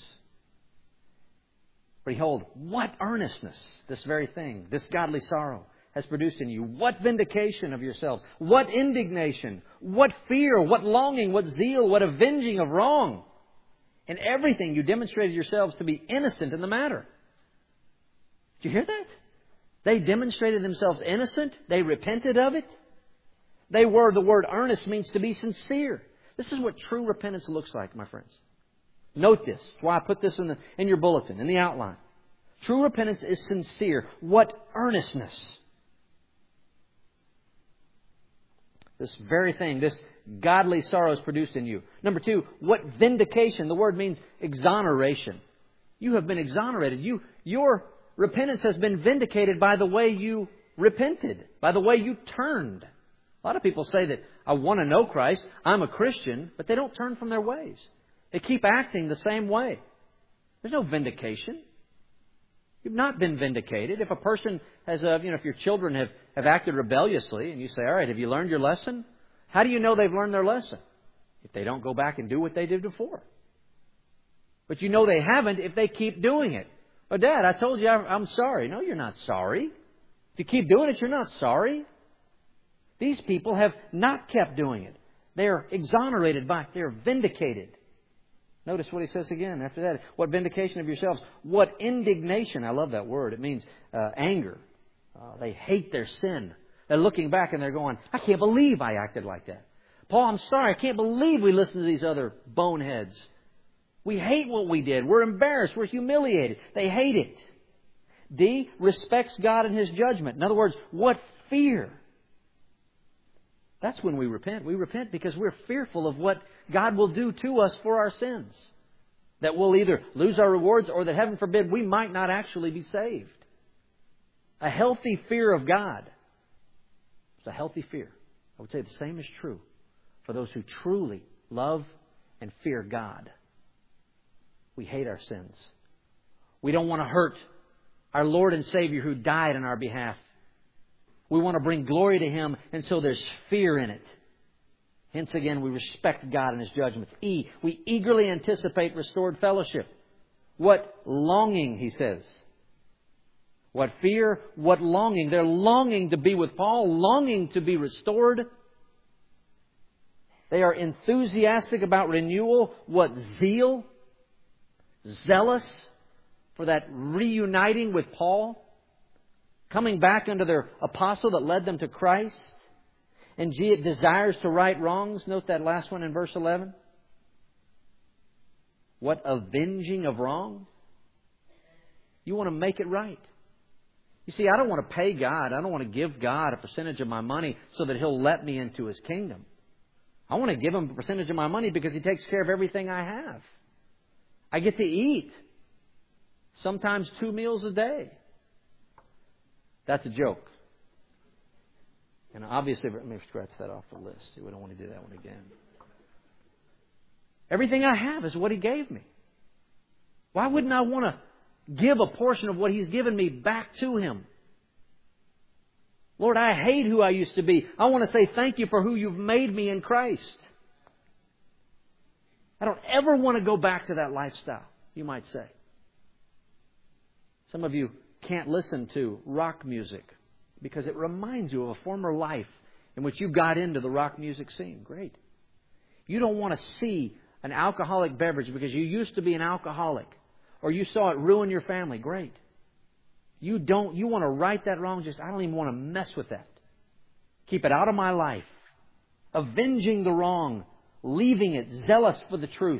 Behold, what earnestness, this very thing, this godly sorrow, has produced in you. What vindication of yourselves. What indignation. What fear. What longing. What zeal. What avenging of wrong. In everything you demonstrated yourselves to be innocent in the matter. Did you hear that? They demonstrated themselves innocent. They repented of it. They were, the word earnest means to be sincere. This is what true repentance looks like, my friends. Note this. That's why I put this in, the, in your bulletin, in the outline. True repentance is sincere. What earnestness. This very thing, this godly sorrow is produced in you. Number two, what vindication? The word means exoneration. You have been exonerated. You, your repentance has been vindicated by the way you repented, by the way you turned. A lot of people say that I want to know Christ, I'm a Christian, but they don't turn from their ways. They keep acting the same way. There's no vindication. You've not been vindicated. If a person has a, you know, if your children have, have acted rebelliously and you say, all right, have you learned your lesson? How do you know they've learned their lesson? If they don't go back and do what they did before. But you know they haven't if they keep doing it. Oh, Dad, I told you I'm sorry. No, you're not sorry. If you keep doing it, you're not sorry. These people have not kept doing it. They are exonerated by, they are vindicated. Notice what he says again after that. What vindication of yourselves. What indignation. I love that word. It means uh, anger. Uh, they hate their sin. They're looking back and they're going, I can't believe I acted like that. Paul, I'm sorry. I can't believe we listened to these other boneheads. We hate what we did. We're embarrassed. We're humiliated. They hate it. D, respects God and His judgment. In other words, what fear. That's when we repent. We repent because we're fearful of what God will do to us for our sins. That we'll either lose our rewards or that, heaven forbid, we might not actually be saved. A healthy fear of God. It's a healthy fear. I would say the same is true for those who truly love and fear God. We hate our sins. We don't want to hurt our Lord and Savior who died on our behalf. We want to bring glory to Him, and so there's fear in it. Hence again, we respect God and His judgments. E, we eagerly anticipate restored fellowship. What longing, he says. What fear, what longing. They're longing to be with Paul, longing to be restored. They are enthusiastic about renewal. What zeal, zealous for that reuniting with Paul. Coming back under their apostle that led them to Christ. And G, it desires to right wrongs. Note that last one in verse eleven. What avenging of wrong. You want to make it right. You see, I don't want to pay God. I don't want to give God a percentage of my money so that He'll let me into His kingdom. I want to give Him a percentage of my money because He takes care of everything I have. I get to eat. Sometimes two meals a day. That's a joke. And obviously, let me scratch that off the list. We don't want to do that one again. Everything I have is what He gave me. Why wouldn't I want to give a portion of what He's given me back to Him? Lord, I hate who I used to be. I want to say thank You for who You've made me in Christ. I don't ever want to go back to that lifestyle, you might say. Some of you can't listen to rock music because it reminds you of a former life in which you got into the rock music scene. Great. You don't want to see an alcoholic beverage because you used to be an alcoholic or you saw it ruin your family. Great. You don't, you want to right that wrong. Just, I don't even want to mess with that. Keep it out of my life. Avenging the wrong. Leaving it. Zealous for the truth.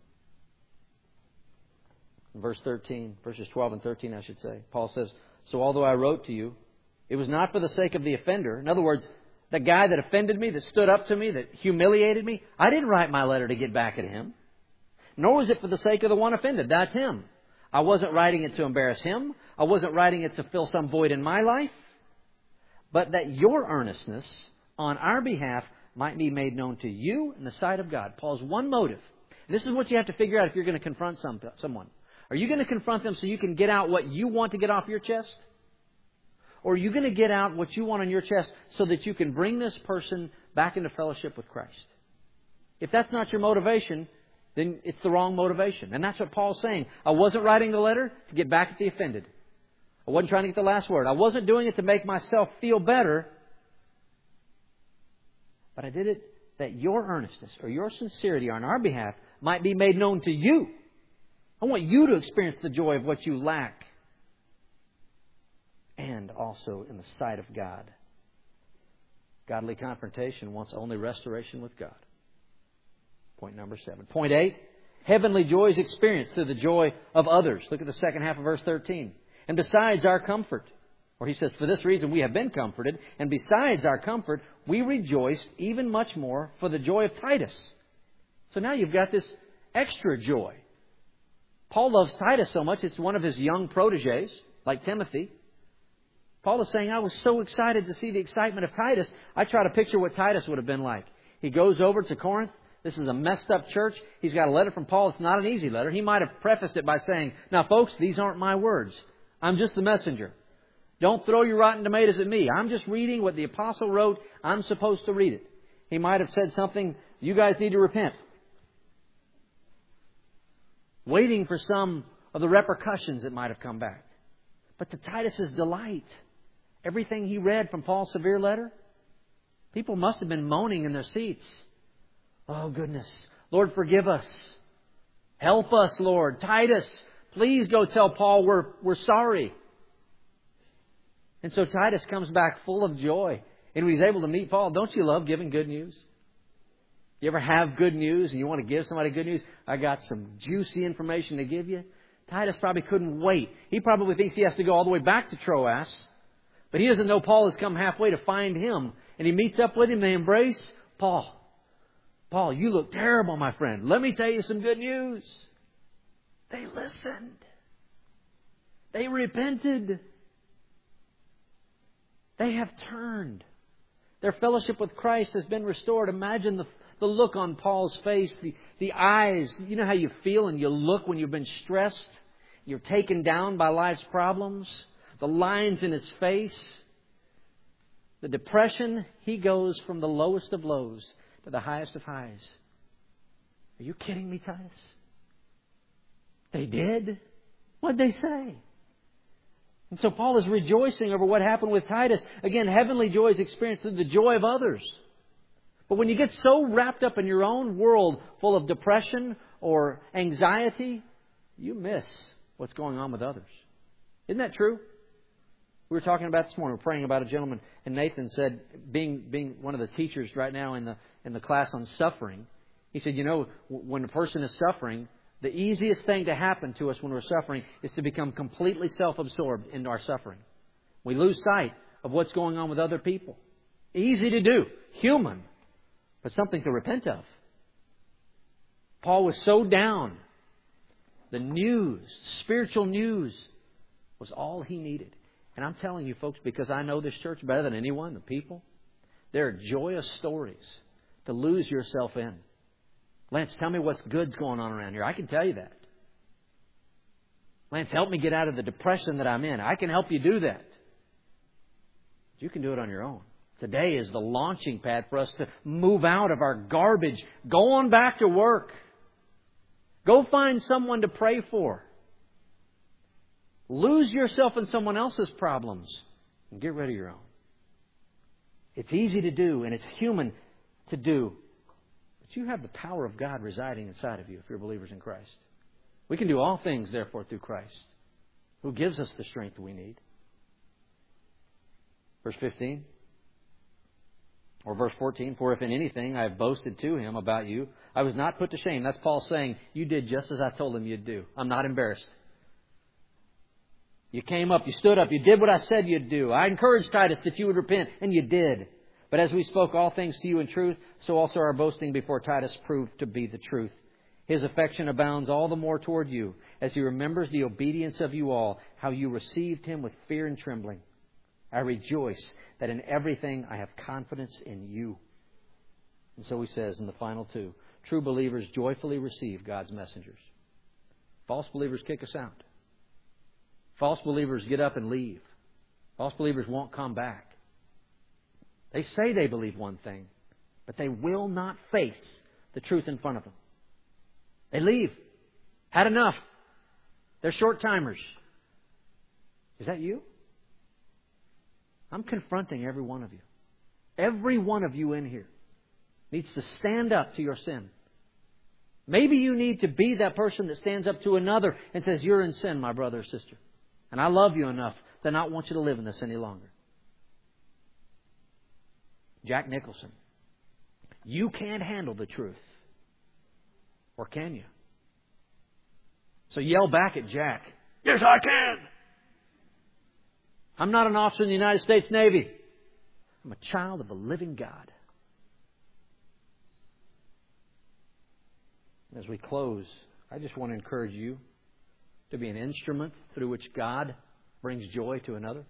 Verse thirteen, verses twelve and thirteen, I should say. Paul says, so although I wrote to you, it was not for the sake of the offender. In other words, the guy that offended me, that stood up to me, that humiliated me, I didn't write my letter to get back at him. Nor was it for the sake of the one offended. That's him. I wasn't writing it to embarrass him. I wasn't writing it to fill some void in my life. But that your earnestness on our behalf might be made known to you in the sight of God. Paul's one motive. This is what you have to figure out if you're going to confront some, someone. Are you going to confront them so you can get out what you want to get off your chest? Or are you going to get out what you want on your chest so that you can bring this person back into fellowship with Christ? If that's not your motivation, then it's the wrong motivation. And that's what Paul's saying. I wasn't writing the letter to get back at the offended. I wasn't trying to get the last word. I wasn't doing it to make myself feel better. But I did it that your earnestness or your sincerity on our behalf might be made known to you. I want you to experience the joy of what you lack. And also in the sight of God. Godly confrontation wants only restoration with God. Point number seven. Point eight. Heavenly joy is experienced through the joy of others. Look at the second half of verse thirteen. And besides our comfort, or he says, for this reason we have been comforted, and besides our comfort, we rejoiced even much more for the joy of Titus. So now you've got this extra joy. Paul loves Titus so much, it's one of his young proteges, like Timothy. Paul is saying, I was so excited to see the excitement of Titus. I try to picture what Titus would have been like. He goes over to Corinth. This is a messed up church. He's got a letter from Paul. It's not an easy letter. He might have prefaced it by saying, now folks, these aren't my words. I'm just the messenger. Don't throw your rotten tomatoes at me. I'm just reading what the apostle wrote. I'm supposed to read it. He might have said something, you guys need to repent. Waiting for some of the repercussions that might have come back. But to Titus's delight, everything he read from Paul's severe letter, people must have been moaning in their seats. Oh goodness, Lord, forgive us. Help us, Lord. Titus, please go tell Paul we're, we're sorry. And so Titus comes back full of joy. And when he's able to meet Paul, don't you love giving good news? You ever have good news and you want to give somebody good news? I got some juicy information to give you. Titus probably couldn't wait. He probably thinks he has to go all the way back to Troas. But he doesn't know Paul has come halfway to find him. And he meets up with him. They embrace. Paul, Paul, you look terrible, my friend. Let me tell you some good news. They listened. They repented. They have turned. Their fellowship with Christ has been restored. Imagine the, the look on Paul's face, the, the eyes. You know how you feel and you look when you've been stressed? You're taken down by life's problems. The lines in his face. The depression, he goes from the lowest of lows to the highest of highs. Are you kidding me, Titus? They did? What'd they say? And so Paul is rejoicing over what happened with Titus. Again, heavenly joy is experienced through the joy of others. But when you get so wrapped up in your own world full of depression or anxiety, you miss what's going on with others. Isn't that true? We were talking about this morning. We were praying about a gentleman, and Nathan said, being being one of the teachers right now in the in the class on suffering, he said, you know, when a person is suffering, The easiest thing to happen to us when we're suffering is to become completely self-absorbed in our suffering. We lose sight of what's going on with other people. Easy to do. Human. But something to repent of. Paul was so down. The news, spiritual news, was all he needed. And I'm telling you, folks, because I know this church better than anyone, the people, there are joyous stories to lose yourself in. Lance, tell me what's good's going on around here. I can tell you that. Lance, help me get out of the depression that I'm in. I can help you do that. You can do it on your own. Today is the launching pad for us to move out of our garbage. Go on back to work. Go find someone to pray for. Lose yourself in someone else's problems and get rid of your own. It's easy to do and it's human to do. But you have the power of God residing inside of you if you're believers in Christ. We can do all things, therefore, through Christ, who gives us the strength we need. Verse fifteen. Or verse fourteen, for if in anything I have boasted to him about you, I was not put to shame. That's Paul saying, you did just as I told him you'd do. I'm not embarrassed. You came up, you stood up, you did what I said you'd do. I encouraged Titus that you would repent, and you did. But as we spoke all things to you in truth, so also our boasting before Titus proved to be the truth. His affection abounds all the more toward you, as he remembers the obedience of you all, how you received him with fear and trembling. I rejoice that in everything I have confidence in you. And so he says in the final two, true believers joyfully receive God's messengers. False believers kick us out. False believers get up and leave. False believers won't come back. They say they believe one thing, but they will not face the truth in front of them. They leave. Had enough. They're short-timers. Is that you? I'm confronting every one of you. Every one of you in here needs to stand up to your sin. Maybe you need to be that person that stands up to another and says, you're in sin, my brother or sister. And I love you enough to not want you to live in this any longer. Jack Nicholson. You can't handle the truth. Or can you? So yell back at Jack. Yes, I can. I'm not an officer in the United States Navy. I'm a child of the living God. As we close, I just want to encourage you to be an instrument through which God brings joy to another.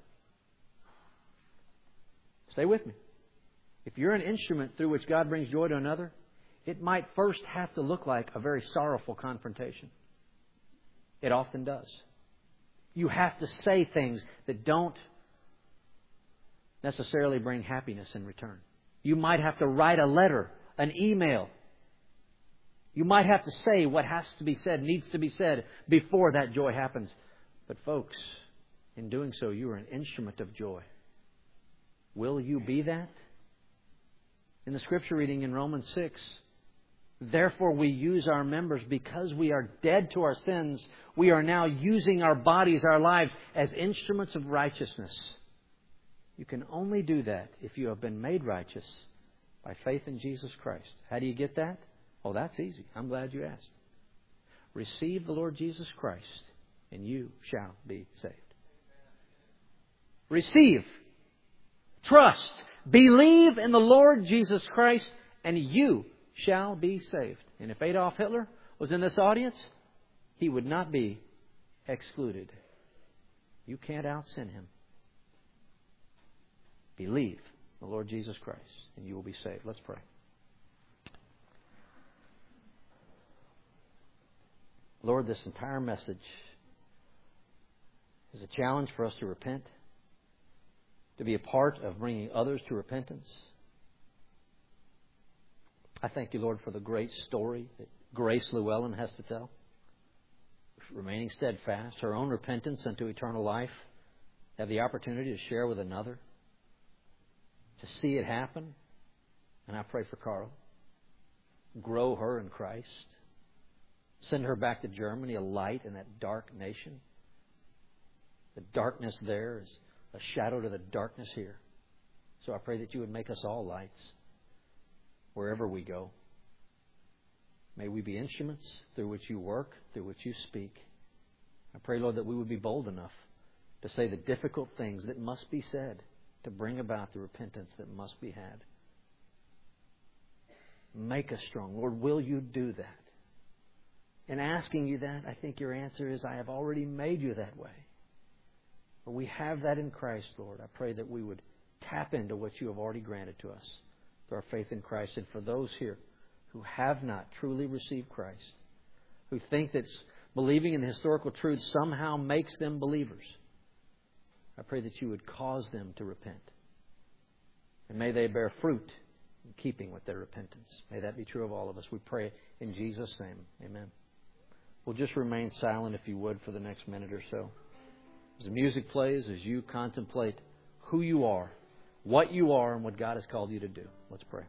Stay with me. If you're an instrument through which God brings joy to another, it might first have to look like a very sorrowful confrontation. It often does. You have to say things that don't necessarily bring happiness in return. You might have to write a letter, an email. You might have to say what has to be said, needs to be said before that joy happens. But folks, in doing so, you are an instrument of joy. Will you be that? In the scripture reading in Romans six, therefore we use our members because we are dead to our sins. We are now using our bodies, our lives, as instruments of righteousness. You can only do that if you have been made righteous by faith in Jesus Christ. How do you get that? Oh, that's easy. I'm glad you asked. Receive the Lord Jesus Christ, and you shall be saved. Receive. Trust. Believe in the Lord Jesus Christ, and you shall be saved. And if Adolf Hitler was in this audience, he would not be excluded. You can't out-sin him. Believe in the Lord Jesus Christ, and you will be saved. Let's pray. Lord, this entire message is a challenge for us to repent, to be a part of bringing others to repentance. I thank you, Lord, for the great story that Grace Llewellyn has to tell. Remaining steadfast, her own repentance unto eternal life, have the opportunity to share with another, to see it happen. And I pray for Carl. Grow her in Christ. Send her back to Germany, a light in that dark nation. The darkness there is a shadow to the darkness here. So I pray that you would make us all lights wherever we go. May we be instruments through which you work, through which you speak. I pray, Lord, that we would be bold enough to say the difficult things that must be said to bring about the repentance that must be had. Make us strong. Lord, will you do that? In asking you that, I think your answer is, I have already made you that way. But we have that in Christ, Lord. I pray that we would tap into what you have already granted to us through our faith in Christ. And for those here who have not truly received Christ, who think that believing in the historical truth somehow makes them believers, I pray that you would cause them to repent. And may they bear fruit in keeping with their repentance. May that be true of all of us. We pray in Jesus' name. Amen. We'll just remain silent, if you would, for the next minute or so. As the music plays, as you contemplate who you are, what you are, and what God has called you to do. Let's pray.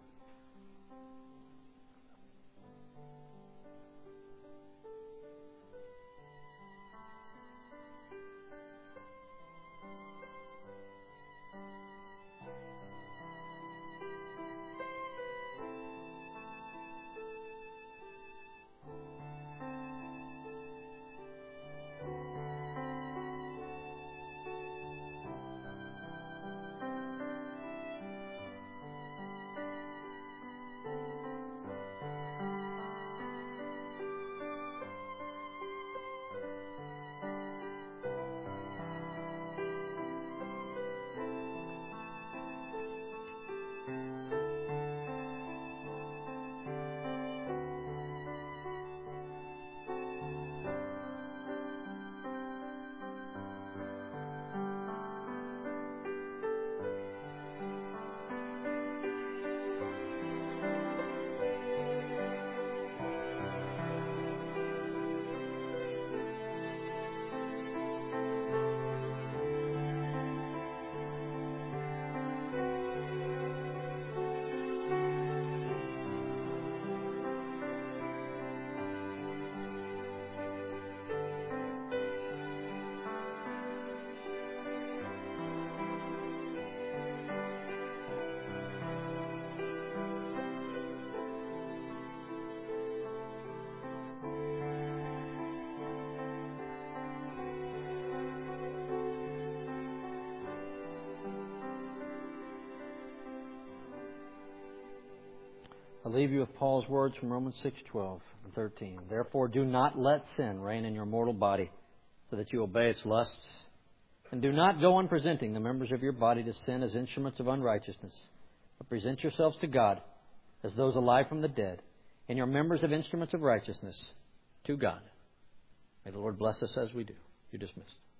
I leave you with Paul's words from Romans six twelve and thirteen. Therefore, do not let sin reign in your mortal body, so that you obey its lusts. And do not go on presenting the members of your body to sin as instruments of unrighteousness, but present yourselves to God as those alive from the dead, and your members of instruments of righteousness to God. May the Lord bless us as we do. You're dismissed.